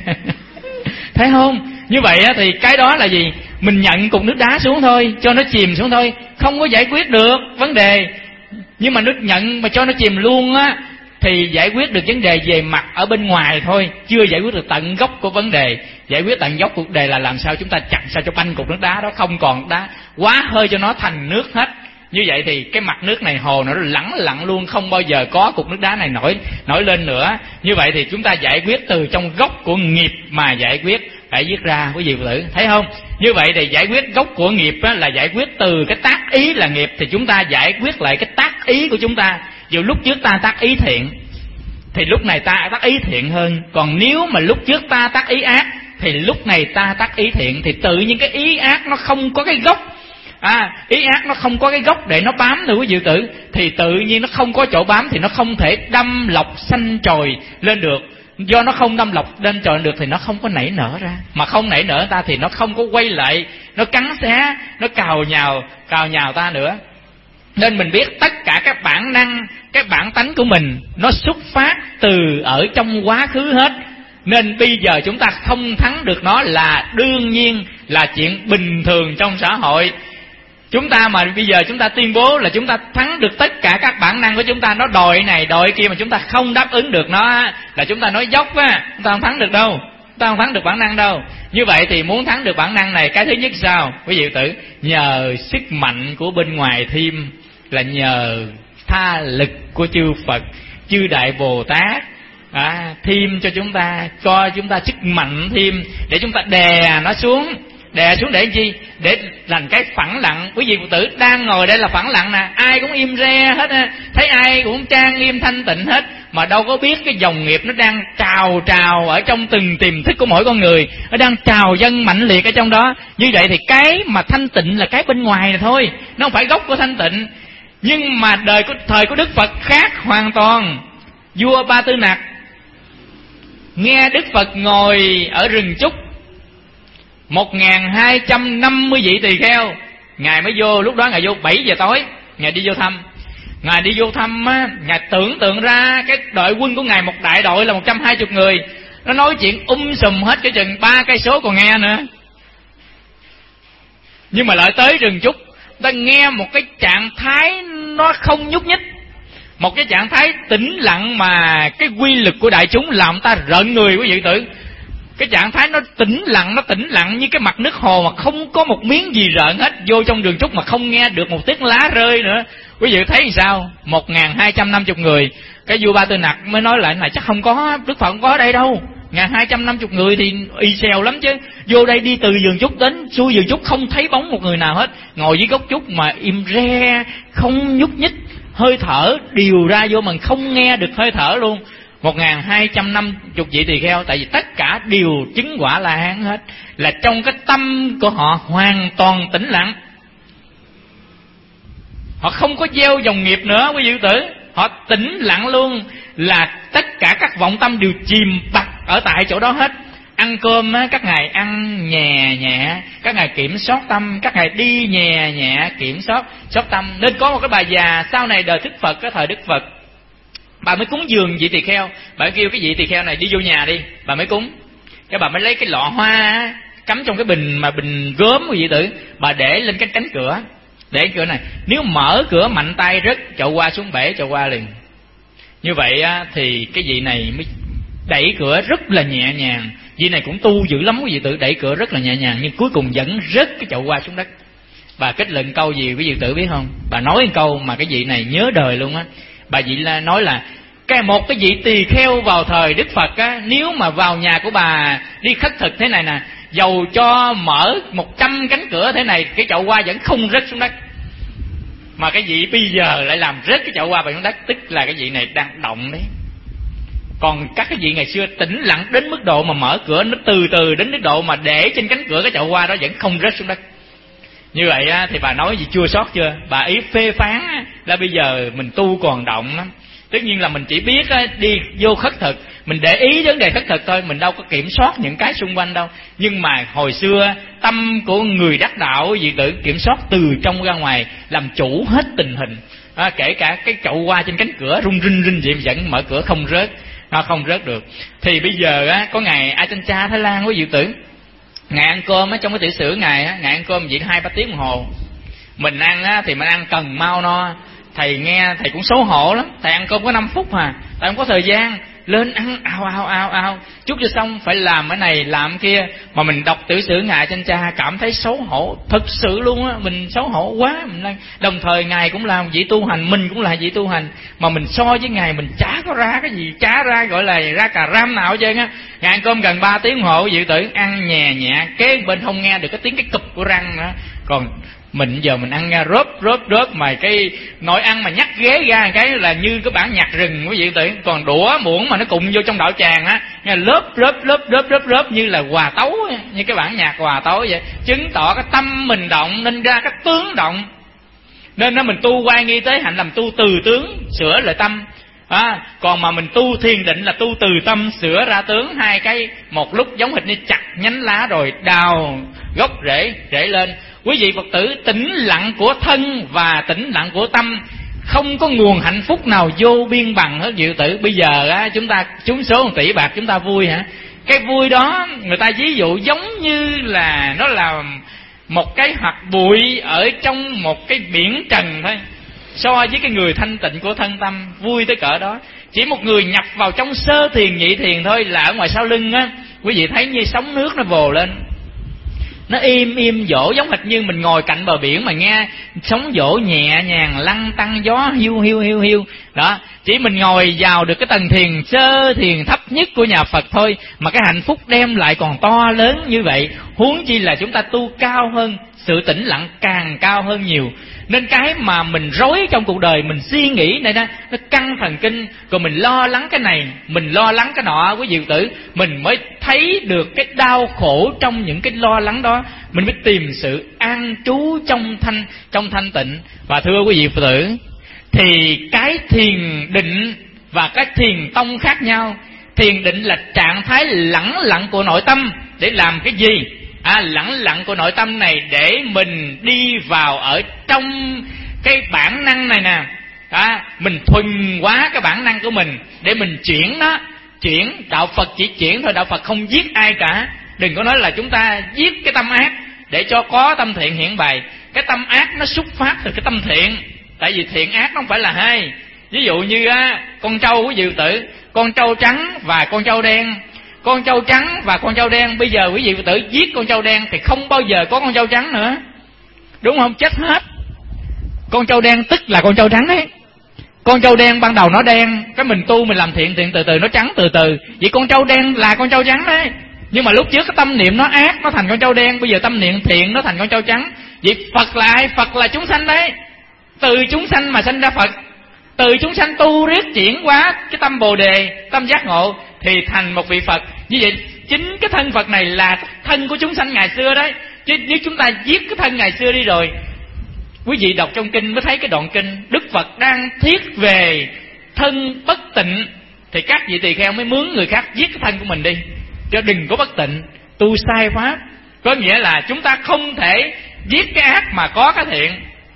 Thấy không? Như vậy á thì cái đó là gì? Mình nhận cục nước đá xuống thôi, cho nó chìm xuống thôi, không có giải quyết được vấn đề. Nhưng mà nước nhận mà cho nó chìm luôn á thì giải quyết được vấn đề về mặt ở bên ngoài thôi, chưa giải quyết được tận gốc của vấn đề. Giải quyết tận gốc của vấn đề là làm sao chúng ta chặt sao cho banh cục nước đá đó không còn đá, quá hơi cho nó thành nước hết. Như vậy thì cái mặt nước này hồ nó lặng luôn, không bao giờ có cục nước đá này nổi lên nữa. Như vậy thì chúng ta giải quyết từ trong gốc của nghiệp mà giải quyết, phải viết ra quý vị phụ tử, thấy không? Như vậy thì giải quyết gốc của nghiệp á, là giải quyết từ cái tác ý là nghiệp, thì chúng ta giải quyết lại cái tác ý của chúng ta. Dù lúc trước ta tác ý thiện thì lúc này ta tác ý thiện hơn, còn nếu mà lúc trước ta tác ý ác thì lúc này ta tác ý thiện, thì tự nhiên cái ý ác nó không có cái gốc. Ý ác nó không có cái gốc để nó bám nữa quý vị tử, thì tự nhiên nó không có chỗ bám thì nó không thể đâm lọc xanh trồi lên được. Do nó không đâm lọc lên trồi được thì nó không có nảy nở ra, mà không nảy nở ta thì nó không có quay lại, nó cắn xé, nó cào nhào ta nữa. Nên mình biết tất cả các bản năng, cái bản tánh của mình nó xuất phát từ ở trong quá khứ hết. Nên bây giờ chúng ta không thắng được nó là đương nhiên, là chuyện bình thường trong xã hội. Chúng ta mà bây giờ chúng ta tuyên bố là chúng ta thắng được tất cả các bản năng của chúng ta, nó đòi này đòi kia mà chúng ta không đáp ứng được nó, là chúng ta nói dốc á, chúng ta không thắng được đâu, chúng ta không thắng được bản năng đâu. Như vậy thì muốn thắng được bản năng này, cái thứ nhất sao quý vị tử? Nhờ sức mạnh của bên ngoài thêm, là nhờ tha lực của chư Phật, chư Đại Bồ Tát thêm cho chúng ta, cho chúng ta sức mạnh thêm để chúng ta đè nó xuống. Đè xuống để chi? Để thành cái phẳng lặng. Quý vị Phật tử đang ngồi đây là phẳng lặng nè, ai cũng im re hết, thấy ai cũng trang nghiêm thanh tịnh hết, mà đâu có biết cái dòng nghiệp nó đang trào trào ở trong từng tiềm thức của mỗi con người, nó đang trào dâng mạnh liệt ở trong đó. Như vậy thì cái mà thanh tịnh là cái bên ngoài này thôi, nó không phải gốc của thanh tịnh. Nhưng mà thời của Đức Phật khác hoàn toàn. Vua Ba Tư Nặc nghe Đức Phật ngồi ở rừng trúc, 1250 vị tỳ kheo, Ngài mới vô. Lúc đó Ngài vô 7 giờ tối, Ngài đi vô thăm. Ngài đi vô thăm á, Ngài tưởng tượng ra cái đội quân của Ngài, một đại đội là 120 người, nó nói chuyện sùm hết cái chừng 3 cây số còn nghe nữa. Nhưng mà lại tới rừng trúc, ta nghe một cái trạng thái nó không nhúc nhích, một cái trạng thái tĩnh lặng mà cái quy lực của đại chúng làm ta rợn người quý vị tử. Cái trạng thái nó tĩnh lặng như cái mặt nước hồ mà không có một miếng gì rợn hết. Vô trong rừng trúc mà không nghe được một tiếng lá rơi nữa. Quý vị thấy sao? 1250 người. Cái vua Ba Tư Nặc mới nói lại này, chắc không có, Đức Phật không có ở đây đâu. 1250 người thì y xèo lắm chứ. Vô đây đi từ vườn trúc đến xuôi vườn trúc không thấy bóng một người nào hết. Ngồi dưới gốc trúc mà im re, không nhúc nhích, hơi thở điều ra vô mà không nghe được hơi thở luôn. 1250 vị tỳ kheo, tại vì tất cả đều chứng quả La Hán hết, là trong cái tâm của họ hoàn toàn tĩnh lặng. Họ không có gieo dòng nghiệp nữa quý vị tử, họ tĩnh lặng luôn, là tất cả các vọng tâm đều chìm bặt ở tại chỗ đó hết. Ăn cơm á, các ngài ăn nhẹ nhẹ, các ngài kiểm soát tâm, các ngài đi nhẹ nhẹ kiểm soát tâm. Nên có một cái bà già sau này đời Đức Phật, cái thời Đức Phật, bà mới cúng dường vị tỳ kheo. Bà kêu cái vị tỳ kheo này đi vô nhà đi, bà mới cúng. Cái bà mới lấy cái lọ hoa cắm trong cái bình gốm quý vị tử, bà để lên cái cánh cửa. Để cửa này, nếu mở cửa mạnh tay rớt chậu hoa xuống bể chậu hoa liền. Như vậy á, thì cái vị này mới đẩy cửa rất là nhẹ nhàng. Vị này cũng tu dữ lắm quý vị tử, đẩy cửa rất là nhẹ nhàng, nhưng cuối cùng vẫn rớt cái chậu hoa xuống đất. Bà kết luận câu gì quý vị tử biết không? Bà nói câu mà cái vị này nhớ đời luôn á. Bà vị nói là một cái vị tỳ kheo vào thời Đức Phật á, nếu mà vào nhà của bà đi khất thực thế này nè, dầu cho mở 100 cánh cửa thế này, cái chậu hoa vẫn không rớt xuống đất. Mà cái vị bây giờ lại làm rớt cái chậu hoa vào xuống đất, tức là cái vị này đang động đấy. Còn các cái vị ngày xưa tĩnh lặng đến mức độ mà mở cửa nó từ từ đến mức độ mà để trên cánh cửa cái chậu hoa đó vẫn không rớt xuống đất. Như vậy á, thì bà nói gì chua sót chưa? Bà ý phê phán á, là bây giờ mình tu còn động lắm. Tất nhiên là mình chỉ biết á, đi vô khất thực, mình để ý vấn đề khất thực thôi, mình đâu có kiểm soát những cái xung quanh đâu. Nhưng mà hồi xưa tâm của người đắc đạo gì tự kiểm soát từ trong ra ngoài, làm chủ hết tình hình. Kể cả cái chậu hoa trên cánh cửa rung rinh vậy vẫn mở cửa không rớt, nó không rớt được. Thì bây giờ á, có ngài Ajahn Thái Lan quý vị tử, ngài ăn cơm á, trong cái tiểu sử ngài á, ngài ăn cơm vậy 2-3 tiếng đồng hồ. Mình ăn á, thì mình ăn cần mau no. Thầy nghe thầy cũng xấu hổ lắm, thầy ăn cơm có 5 phút mà, thầy không có thời gian lên ăn ao chút cho xong phải làm cái này làm cái kia. Mà mình đọc tiểu sử ngài Ajahn cảm thấy xấu hổ thực sự luôn á, mình xấu hổ quá. Mình đồng thời ngài cũng là vị tu hành, mình cũng là vị tu hành, mà mình so với ngài mình chả có ra cái gì, chả ra gọi là ra cà ram nào hết trơn á. Ngài ăn cơm gần 3 tiếng đồng hồ vị tử, ăn nhẹ nhẹ, kế bên không nghe được cái tiếng cái cụp của răng nữa. Còn mình giờ mình ăn nghe rớp mà cái nồi ăn mà nhắc ghế ra cái là như cái bản nhạc rừng quý vị tử. Còn đũa muỗng mà nó cùng vô trong đạo tràng á, nghe lớp như là hòa tấu, như cái bản nhạc hòa tấu vậy, chứng tỏ cái tâm mình động nên ra cái tướng động. Nên nó mình tu Oai Nghi Tế Hạnh làm tu từ tướng sửa lại tâm. Còn mà mình tu thiền định là tu từ tâm sửa ra tướng, hai cái một lúc giống hệt như chặt nhánh lá rồi đào gốc rễ lên. Quý vị Phật tử, tĩnh lặng của thân và tĩnh lặng của tâm không có nguồn hạnh phúc nào vô biên bằng hết quý vị Phật tử. Bây giờ á, chúng ta trúng số 1 tỷ bạc chúng ta vui hả? Cái vui đó người ta ví dụ giống như là nó là một cái hạt bụi ở trong một cái biển trần thôi, so với cái người thanh tịnh của thân tâm vui tới cỡ đó. Chỉ một người nhập vào trong sơ thiền nhị thiền thôi là ở ngoài sau lưng á, quý vị thấy như sóng nước nó vồ lên, nó im dỗ, giống hệt như mình ngồi cạnh bờ biển mà nghe sóng dỗ nhẹ nhàng lăn tăn, gió hiu đó. Chỉ mình ngồi vào được cái tầng thiền sơ thiền thấp nhất của nhà Phật thôi mà cái hạnh phúc đem lại còn to lớn như vậy, huống chi là chúng ta tu cao hơn, sự tĩnh lặng càng cao hơn nhiều. Nên cái mà mình rối trong cuộc đời, mình suy nghĩ này đó, nó căng thần kinh, rồi mình lo lắng cái này, mình lo lắng cái nọ, quý vị Phật tử, mình mới thấy được cái đau khổ trong những cái lo lắng đó, mình mới tìm sự an trú trong thanh tịnh. Và thưa quý vị Phật tử, thì cái thiền định và cái thiền tông khác nhau. Thiền định là trạng thái lẳng lặng của nội tâm để làm cái gì? Lẳng lặng của nội tâm này để mình đi vào ở trong cái bản năng này nè. Mình thuần hóa cái bản năng của mình để mình chuyển nó. Chuyển, đạo Phật chỉ chuyển thôi, đạo Phật không giết ai cả. Đừng có nói là chúng ta giết cái tâm ác để cho có tâm thiện hiển bày. Cái tâm ác nó xuất phát từ cái tâm thiện. Tại vì thiện ác nó không phải là hai. Ví dụ như con trâu quý vị Phật tử, con trâu trắng và con trâu đen. Con trâu trắng và con trâu đen, bây giờ quý vị Phật tử giết con trâu đen thì không bao giờ có con trâu trắng nữa, đúng không? Chết hết. Con trâu đen tức là con trâu trắng ấy. Con trâu đen ban đầu nó đen, cái mình tu mình làm thiện từ từ nó trắng từ từ. Vậy con trâu đen là con trâu trắng đấy. Nhưng mà lúc trước cái tâm niệm nó ác, nó thành con trâu đen. Bây giờ tâm niệm thiện nó thành con trâu trắng. Vậy Phật là ai? Phật là chúng sanh đấy. Từ chúng sanh mà sinh ra Phật. Từ chúng sanh tu riết chuyển hóa cái tâm Bồ Đề, tâm giác ngộ thì thành một vị Phật. Như vậy chính cái thân Phật này là thân của chúng sanh ngày xưa đấy. Chứ nếu chúng ta giết cái thân ngày xưa đi rồi, quý vị đọc trong kinh mới thấy cái đoạn kinh Đức Phật đang thiết về thân bất tịnh, thì các vị tỳ kheo mới mướn người khác giết cái thân của mình đi, cho đừng có bất tịnh, tu sai pháp. Có nghĩa là chúng ta không thể giết cái ác mà có cái thiện.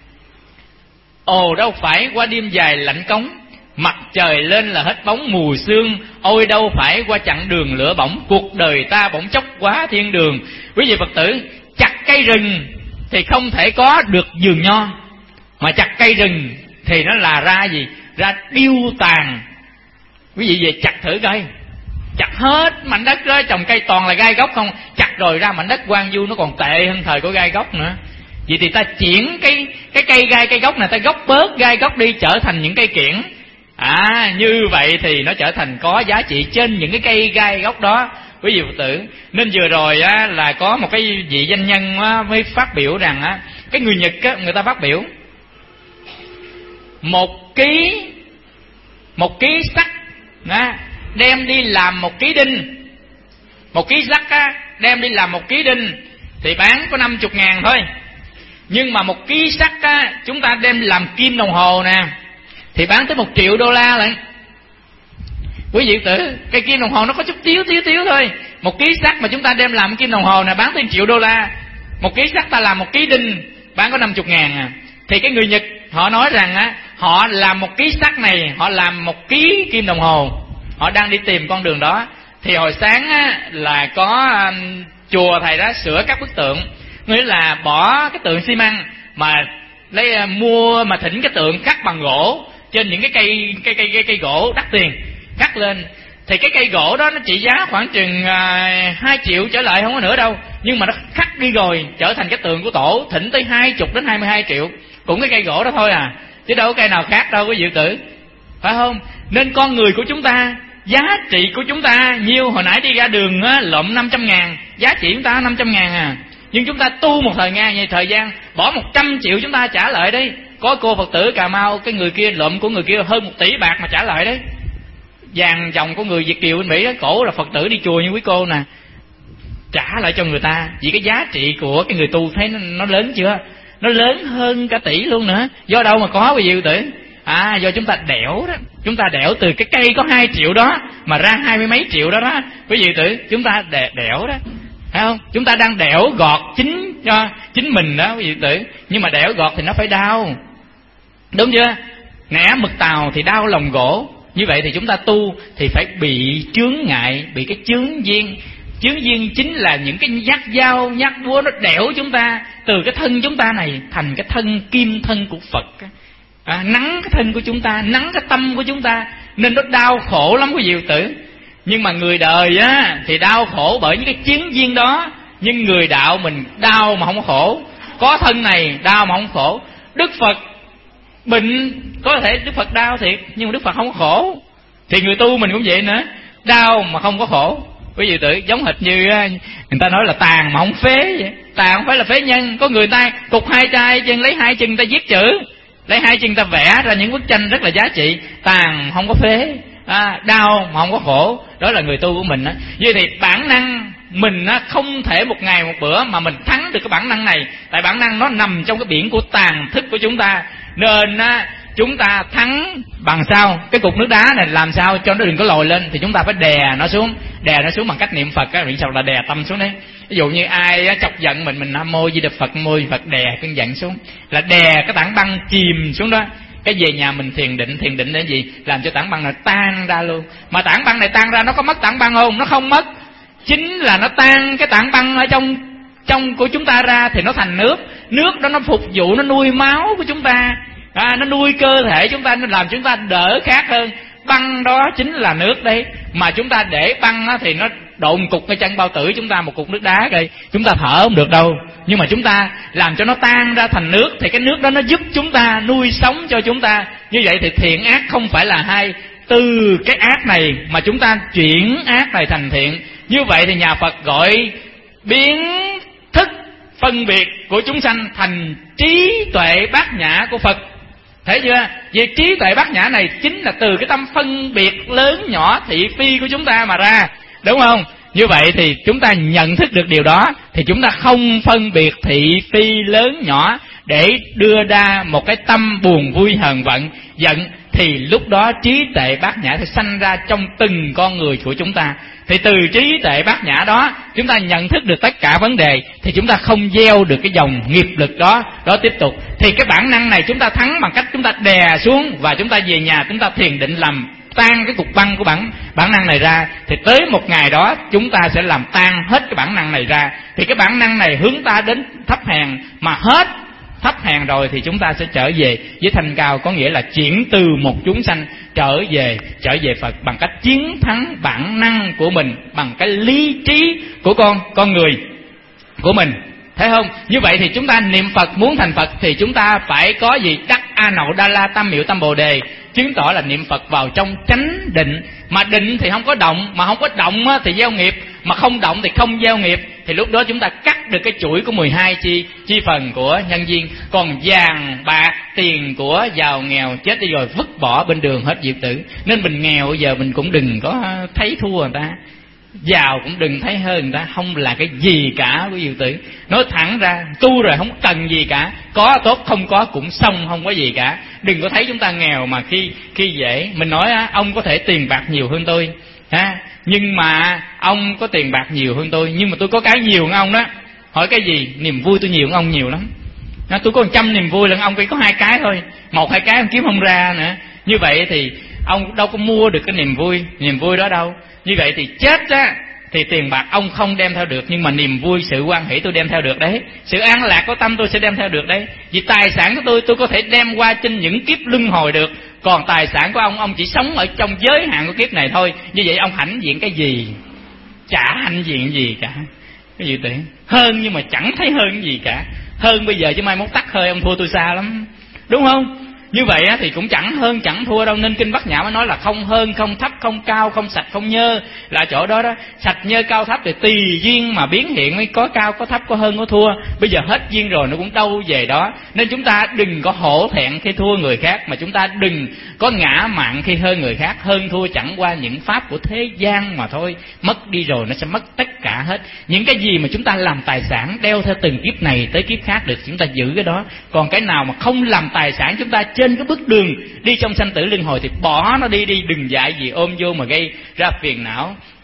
Ồ đâu phải qua đêm dài lạnh cống, mặt trời lên là hết bóng mù sương. Ôi đâu phải qua chặng đường lửa bỏng, cuộc đời ta bỗng chốc quá thiên đường. Quý vị Phật tử, chặt cây rừng thì không thể có được vườn nho, mà chặt cây rừng thì nó là ra gì? Ra điêu tàn. Quý vị về chặt thử coi, chặt hết mảnh đất đó, trồng cây toàn là gai góc không, chặt rồi ra mảnh đất hoang vu nó còn tệ hơn thời của gai góc nữa. Vậy thì ta chuyển cái cây gai cây gốc này, ta gốc bớt gai gốc đi, trở thành những cây kiển. Như vậy thì nó trở thành có giá trị trên những cái cây gai gốc đó, quý vị Phật tử. Nên vừa rồi là có một cái vị danh nhân mới phát biểu rằng cái người Nhật người ta phát biểu một ký sắt đem đi làm 1 ký đinh. 1 ký sắt đem đi làm 1 ký đinh thì bán có 50.000 thôi. Nhưng mà 1 ký sắt chúng ta đem làm kim đồng hồ nè thì bán tới $1 triệu lận. Quý vị tử, cây kim đồng hồ nó có chút tiếu thôi. 1 ký sắt mà chúng ta đem làm kim đồng hồ nè bán tới $1 triệu. 1 ký sắt ta làm 1 ký đinh bán có 50.000 Thì cái người Nhật họ nói rằng họ làm 1 ký sắt này, họ làm 1 ký kim đồng hồ. Họ đang đi tìm con đường đó. Thì hồi sáng là có chùa thầy đó sửa các bức tượng, nghĩa là bỏ cái tượng xi măng mà lấy mua mà thỉnh cái tượng khắc bằng gỗ trên những cái cây gỗ đắt tiền khắc lên. Thì cái cây gỗ đó nó trị giá khoảng chừng 2 triệu trở lại, không có nữa đâu. Nhưng mà nó khắc đi rồi trở thành cái tượng của tổ, thỉnh tới 20 đến 22 triệu. Cũng cái cây gỗ đó thôi chứ đâu có cây nào khác đâu quý vị tử, phải không? Nên con người của chúng ta, giá trị của chúng ta nhiêu? Hồi nãy đi ra đường lộn 500.000, giá trị chúng ta 500.000 nhưng chúng ta tu một thời gian bỏ 100 triệu chúng ta trả lại đấy. Có cô Phật tử Cà Mau, cái người kia lộn của người kia hơn 1 tỷ bạc mà trả lại đấy. Vàng dòng của người Việt kiều bên Mỹ đó, cổ là Phật tử đi chùa như quý cô nè, trả lại cho người ta. Vì cái giá trị của cái người tu thấy nó lớn chưa? Nó lớn hơn cả tỷ luôn nữa. Do đâu mà có quý vị tử? Do chúng ta đẻo đó. Chúng ta đẻo từ cái cây có 2 triệu đó mà ra 20 mấy triệu đó quý vị tử, chúng ta đẻo đó. Thấy không? Chúng ta đang đẽo gọt chính mình đó quý vị tử. Nhưng mà đẽo gọt thì nó phải đau, đúng chưa? Nẻ mực tàu thì đau lòng gỗ. Như vậy thì chúng ta tu thì phải bị chướng ngại, bị cái chướng duyên. Chướng duyên chính là những cái nhát dao, nhát búa nó đẽo chúng ta từ cái thân chúng ta này thành cái thân kim thân của Phật. Nắng cái thân của chúng ta, nắng cái tâm của chúng ta, nên nó đau khổ lắm quý vị tử. Nhưng mà người đời á thì đau khổ bởi những cái chướng duyên đó, nhưng người đạo mình đau mà không có khổ. Có thân này đau mà không khổ. Đức Phật bệnh, có thể Đức Phật đau thiệt, nhưng mà Đức Phật không có khổ. Thì người tu mình cũng vậy nữa, đau mà không có khổ. Quý vị tử, giống hệt như người ta nói là tàn mà không phế vậy. Tàn không phải là phế nhân. Có người ta cục hai tay chân, lấy hai chân ta viết chữ, lấy hai chân ta vẽ ra những bức tranh rất là giá trị. Tàn không có phế, đau mà không có khổ. Đó là người tu của mình á. Vậy thì bản năng mình á, không thể một ngày một bữa mà mình thắng được cái bản năng này. Tại bản năng nó nằm trong cái biển của tàn thức của chúng ta. Nên á, chúng ta thắng bằng sao? Cái cục nước đá này làm sao cho nó đừng có lồi lên, thì chúng ta phải đè nó xuống bằng cách niệm Phật á. Vì sao là đè tâm xuống đấy. Ví dụ như ai á, chọc giận mình Nam Mô Di Đà Phật, mô Di Phật, đè cơn giận xuống, là đè cái tảng băng chìm xuống đó. Cái về nhà mình thiền định để gì? Làm cho tảng băng này tan ra luôn. Mà tảng băng này tan ra nó có mất tảng băng không? Nó không mất. Chính là nó tan cái tảng băng ở trong của chúng ta ra thì nó thành nước. Nước đó nó phục vụ, nó nuôi máu của chúng ta, nó nuôi cơ thể chúng ta, nó làm chúng ta đỡ khát hơn. Băng đó chính là nước đấy. Mà chúng ta để băng đó thì nó độn cục cái chân bao tử chúng ta, một cục nước đá kìa, chúng ta thở không được đâu. Nhưng mà chúng ta làm cho nó tan ra thành nước, thì cái nước đó nó giúp chúng ta nuôi sống cho chúng ta. Như vậy thì thiện ác không phải là hai. Từ cái ác này mà chúng ta chuyển ác này thành thiện. Như vậy thì nhà Phật gọi biến thức phân biệt của chúng sanh thành trí tuệ bát nhã của Phật. Thấy chưa? Vì trí tuệ bát nhã này chính là từ cái tâm phân biệt lớn nhỏ thị phi của chúng ta mà ra, đúng không? Như vậy thì chúng ta nhận thức được điều đó, thì chúng ta không phân biệt thị phi lớn nhỏ để đưa ra một cái tâm buồn vui hờn vận giận. Thì lúc đó trí tuệ bát nhã sẽ sanh ra trong từng con người của chúng ta. Thì từ trí tuệ bát nhã đó chúng ta nhận thức được tất cả vấn đề, thì chúng ta không gieo được cái dòng nghiệp lực đó tiếp tục. Thì cái bản năng này chúng ta thắng bằng cách chúng ta đè xuống, và chúng ta về nhà chúng ta thiền định làm tan cái cục băng của bản năng này ra. Thì tới một ngày đó chúng ta sẽ làm tan hết cái bản năng này ra. Thì cái bản năng này hướng ta đến thấp hèn, mà hết thấp hèn rồi thì chúng ta sẽ trở về với thanh cao. Có nghĩa là chuyển từ một chúng sanh trở về Phật bằng cách chiến thắng bản năng của mình, bằng cái lý trí của con người của mình. Thấy không? Như vậy thì chúng ta niệm Phật, muốn thành Phật thì chúng ta phải có gì? Đắc A Nậu Đa La Tam Miệu Tâm Bồ Đề, chứng tỏ là niệm Phật vào trong chánh định. Mà định thì không có động, mà không có động thì gieo nghiệp, mà không động thì không gieo nghiệp. Thì lúc đó chúng ta cắt được cái chuỗi của 12 chi phần của nhân duyên. Còn vàng, bạc, tiền của giàu nghèo chết đi rồi vứt bỏ bên đường hết diệt tử. Nên mình nghèo giờ mình cũng đừng có thấy thua người ta, giàu cũng đừng thấy hơn người ta, không là cái gì cả của diệu tử. Nói thẳng ra, tu rồi không cần gì cả, có tốt không có cũng xong, không có gì cả. Đừng có thấy chúng ta nghèo mà khi dễ. Mình nói ông có thể tiền bạc nhiều hơn tôi, nhưng mà ông có tiền bạc nhiều hơn tôi, nhưng mà tôi có cái nhiều hơn ông đó. Hỏi cái gì? Niềm vui tôi nhiều hơn ông nhiều lắm. Tôi có 100 niềm vui lần ông chỉ có 2 cái thôi, 1-2 cái ông kiếm không ra nữa. Như vậy thì ông đâu có mua được cái niềm vui đó đâu. Như vậy thì chết á thì tiền bạc ông không đem theo được, nhưng mà niềm vui, sự hoan hỷ tôi đem theo được đấy. Sự an lạc của tâm tôi sẽ đem theo được đấy. Vì tài sản của tôi có thể đem qua trên những kiếp luân hồi được. Còn tài sản của ông chỉ sống ở trong giới hạn của kiếp này thôi. Như vậy ông hãnh diện cái gì? Chả hãnh diện gì cả. Cái gì tiền hơn nhưng mà chẳng thấy hơn cái gì cả. Hơn bây giờ chứ mai mốt tắt hơi ông thua tôi xa lắm, đúng không? Như vậy thì cũng chẳng hơn chẳng thua đâu. Nên kinh Bát Nhã mới nói là không hơn, không thấp, không cao, không sạch, không nhơ. Là chỗ đó đó. Sạch nhơ cao thấp thì tùy duyên mà biến hiện, mới có cao có thấp, có hơn có thua. Bây giờ hết duyên rồi nó cũng đâu về đó. Nên chúng ta đừng có hổ thẹn khi thua người khác, mà chúng ta đừng có ngã mạn khi hơn người khác. Hơn thua chẳng qua những pháp của thế gian mà thôi. Mất đi rồi nó sẽ mất tất cả hết. Những cái gì mà chúng ta làm tài sản đeo theo từng kiếp này tới kiếp khác được, chúng ta giữ cái đó. Còn cái nào mà không làm tài sản, chúng ta trên cái bước đường đi trong sanh tử luân hồi thì bỏ nó đi, đừng dại gì ôm vô mà gây ra phiền não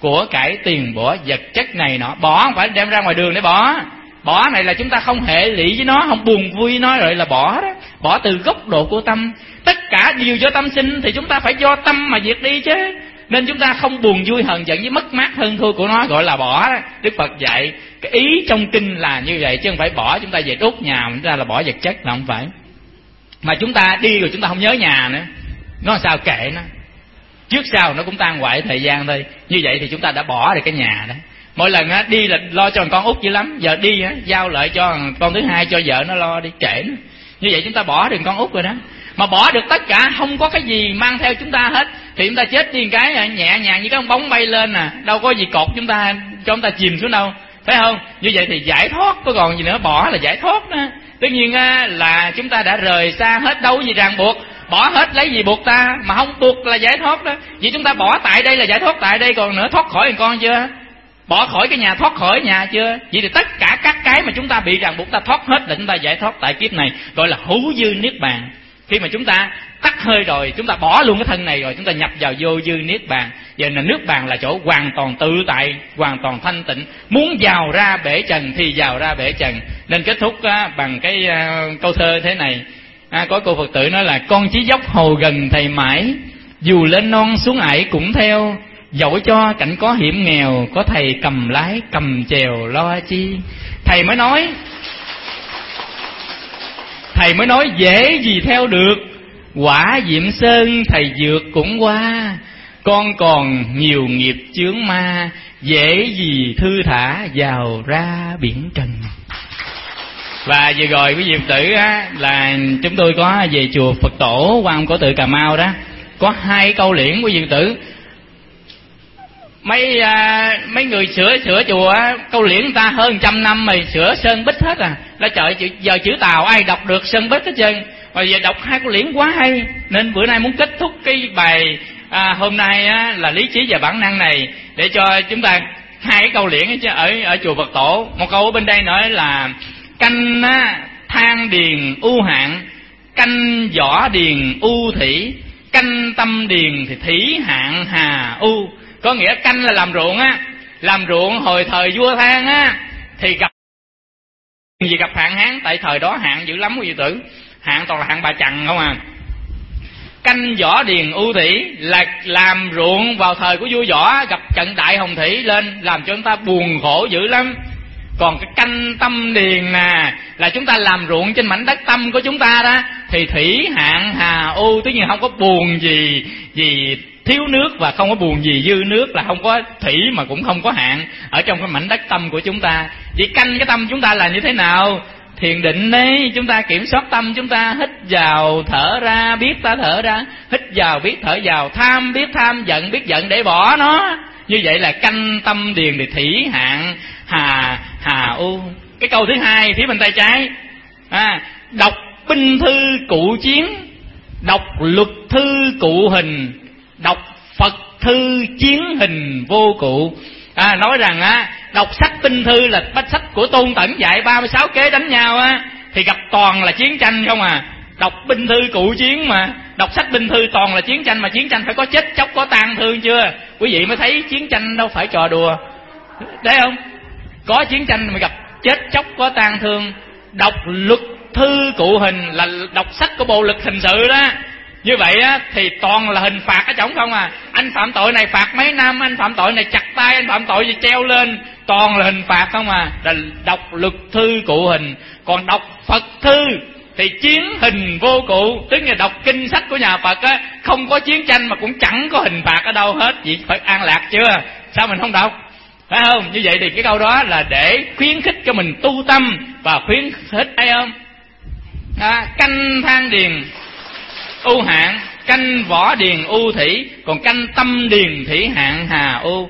của cải tiền bỏ vật chất này nọ. Bỏ không phải đem ra ngoài đường để bỏ. Bỏ này là chúng ta không hệ lụy với nó, không buồn vui với nó rồi là bỏ đó. Bỏ từ góc độ của tâm. Tất cả điều do tâm sinh thì chúng ta phải do tâm mà diệt đi chứ. Nên chúng ta không buồn vui hờn giận với mất mát hơn thua của nó, gọi là bỏ đó. Đức Phật dạy cái ý trong kinh là như vậy, chứ không phải bỏ chúng ta về đốt nhà chúng ta là bỏ vật chất, là không phải. Mà chúng ta đi rồi chúng ta không nhớ nhà nữa, nó sao kệ nó, trước sau nó cũng tan hoại thời gian thôi. Như vậy thì chúng ta đã bỏ được cái nhà đó. Mỗi lần đi là lo cho con út dữ lắm, giờ đi giao lại cho con thứ hai, cho vợ nó lo đi, kệ nó. Như vậy chúng ta bỏ được con út rồi đó. Mà bỏ được tất cả, không có cái gì mang theo chúng ta hết, thì chúng ta chết đi cái nhẹ nhàng như cái bóng bay lên à, đâu có gì cột chúng ta cho chúng ta chìm xuống đâu, phải không? Như vậy thì giải thoát, có còn gì nữa, bỏ là giải thoát đó. Tất nhiên là chúng ta đã rời xa hết, đâu gì ràng buộc, bỏ hết lấy gì buộc ta, mà không buộc là giải thoát đó. Vì chúng ta bỏ tại đây là giải thoát tại đây, còn nữa thoát khỏi thằng con chưa? Bỏ khỏi cái nhà, thoát khỏi nhà chưa? Vậy thì tất cả các cái mà chúng ta bị ràng buộc ta thoát hết là chúng ta giải thoát tại kiếp này, gọi là hữu dư niết bàn. Khi mà chúng ta tắt hơi rồi, chúng ta bỏ luôn cái thân này rồi, chúng ta nhập vào vô dư niết bàn. Giờ là nước bàn là chỗ hoàn toàn tự tại, hoàn toàn thanh tịnh. Muốn vào ra bể trần thì vào ra bể trần. Nên kết thúc bằng cái câu thơ thế này. Có cô Phật tử nói là: con chí dốc hồ gần thầy mãi, dù lên non xuống ải cũng theo. Dẫu cho cảnh có hiểm nghèo, có thầy cầm lái cầm chèo lo chi. Thầy mới nói dễ gì theo được, quả diệm sơn thầy vượt cũng qua. Con còn nhiều nghiệp chướng ma, dễ gì thư thả vào ra biển trần. Và vừa rồi quý vị Phật tử là chúng tôi có về chùa Phật Tổ Quan Âm Cổ Tự Cà Mau đó, có 2 câu liễn quý vị Phật tử. Mấy người sửa chùa câu liễn người ta hơn 100 năm rồi, sửa sơn bích hết à. Là trời, giờ chữ Tàu ai đọc được sơn bích hết trơn. Mà giờ đọc 2 câu liễn quá hay, nên bữa nay muốn kết thúc cái bài hôm nay là lý trí và bản năng này, để cho chúng ta 2 cái câu liễn ở chùa Phật Tổ. Một câu ở bên đây nói là: canh than điền u hạn, canh võ điền u thủy, canh tâm điền thì thủy hạn hà u. Có nghĩa canh là làm ruộng làm ruộng hồi thời vua Than thì gặp gì, gặp hạn hán. Tại thời đó hạn dữ lắm quý vị tử, hạn toàn là hạn bà Chằn không à. Canh võ điền u thủy là làm ruộng vào thời của vua Võ, gặp trận đại hồng thủy lên làm cho chúng ta buồn khổ dữ lắm. Còn cái canh tâm điền nè là chúng ta làm ruộng trên mảnh đất tâm của chúng ta đó, thì thủy hạn hà u, tất nhiên không có buồn gì thiếu nước và không có buồn gì dư nước, là không có thủy mà cũng không có hạn ở trong cái mảnh đất tâm của chúng ta. Vậy canh cái tâm chúng ta là như thế nào? Thiền định đấy, chúng ta kiểm soát tâm chúng ta, hít vào thở ra, biết ta thở ra, hít vào biết thở vào, tham biết tham, giận biết giận để bỏ nó. Như vậy là canh tâm điền thì thủy hạn hà u. Cái câu thứ 2 phía bên tay trái, đọc binh thư cụ chiến, đọc luật thư cụ hình, đọc Phật thư chiến hình vô cụ. Nói rằng đọc sách binh thư là bách sách của Tôn Tẩn dạy 36 kế đánh nhau thì gặp toàn là chiến tranh không à. Đọc binh thư cụ chiến, mà đọc sách binh thư toàn là chiến tranh, mà chiến tranh phải có chết chóc, có tang thương chưa? Quý vị mới thấy chiến tranh đâu phải trò đùa, đấy không? Có chiến tranh mà gặp chết chóc, có tang thương. Đọc luật thư cụ hình là đọc sách của bộ luật hình sự đó. Như vậy thì toàn là hình phạt ở trỏng không à. Anh phạm tội này phạt mấy năm, anh phạm tội này chặt tay, anh phạm tội gì treo lên, toàn là hình phạt không à. Là đọc luật thư cụ hình. Còn đọc Phật thư thì chiến hình vô cụ, tức là đọc kinh sách của nhà Phật không có chiến tranh mà cũng chẳng có hình phạt ở đâu hết. Vậy phải an lạc chưa? Sao mình không đọc? Phải không? Như vậy thì cái câu đó là để khuyến khích cho mình tu tâm và khuyến khích, hay không? Canh than điền u hạn, canh võ điền u thủy, còn canh tâm điền thủy hạn hà u.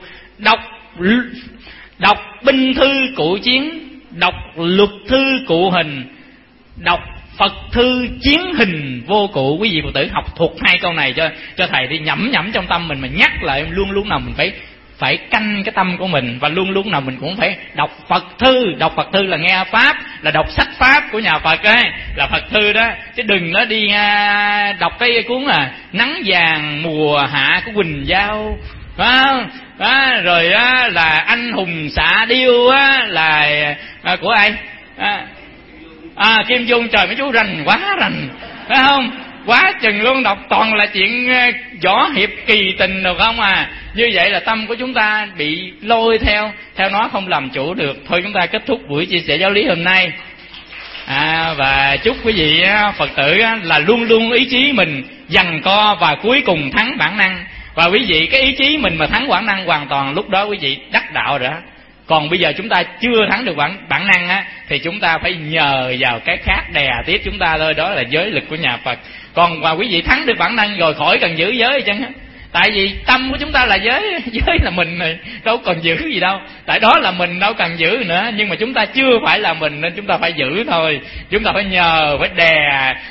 Đọc binh thư cụ chiến, đọc luật thư cụ hình, đọc Phật thư chiến hình vô cụ. Quý vị Phật tử học thuộc 2 câu này cho thầy đi, nhẩm trong tâm mình, mà nhắc lại luôn lúc nào mình phải canh cái tâm của mình, và luôn lúc nào mình cũng phải đọc Phật thư. Đọc Phật thư là nghe pháp, là đọc sách pháp của nhà Phật ấy, là Phật thư đó, chứ đừng nó đi đọc cái cuốn là Nắng vàng mùa hạ của Quỳnh Giao, rồi là anh hùng xạ điêu là của ai? Kim Dung. Trời mấy chú rành quá rành, phải không? Quá chừng luôn, đọc toàn là chuyện võ hiệp kỳ tình được không à. Như vậy là tâm của chúng ta bị lôi theo nó, không làm chủ được. Thôi chúng ta kết thúc buổi chia sẻ giáo lý hôm nay. Và chúc quý vị Phật tử là luôn luôn ý chí mình giằng co và cuối cùng thắng bản năng. Và quý vị cái ý chí mình mà thắng bản năng hoàn toàn, lúc đó quý vị đắc đạo rồi đó. Còn bây giờ chúng ta chưa thắng được bản năng thì chúng ta phải nhờ vào cái khác đè tiếp chúng ta thôi, đó là giới lực của nhà Phật. Còn và quý vị thắng được bản năng rồi khỏi cần giữ giới gì chăng. Tại vì tâm của chúng ta là giới là mình này, đâu còn giữ gì đâu. Tại đó là mình, đâu cần giữ nữa. Nhưng mà chúng ta chưa phải là mình nên chúng ta phải giữ thôi. Chúng ta phải nhờ, phải đè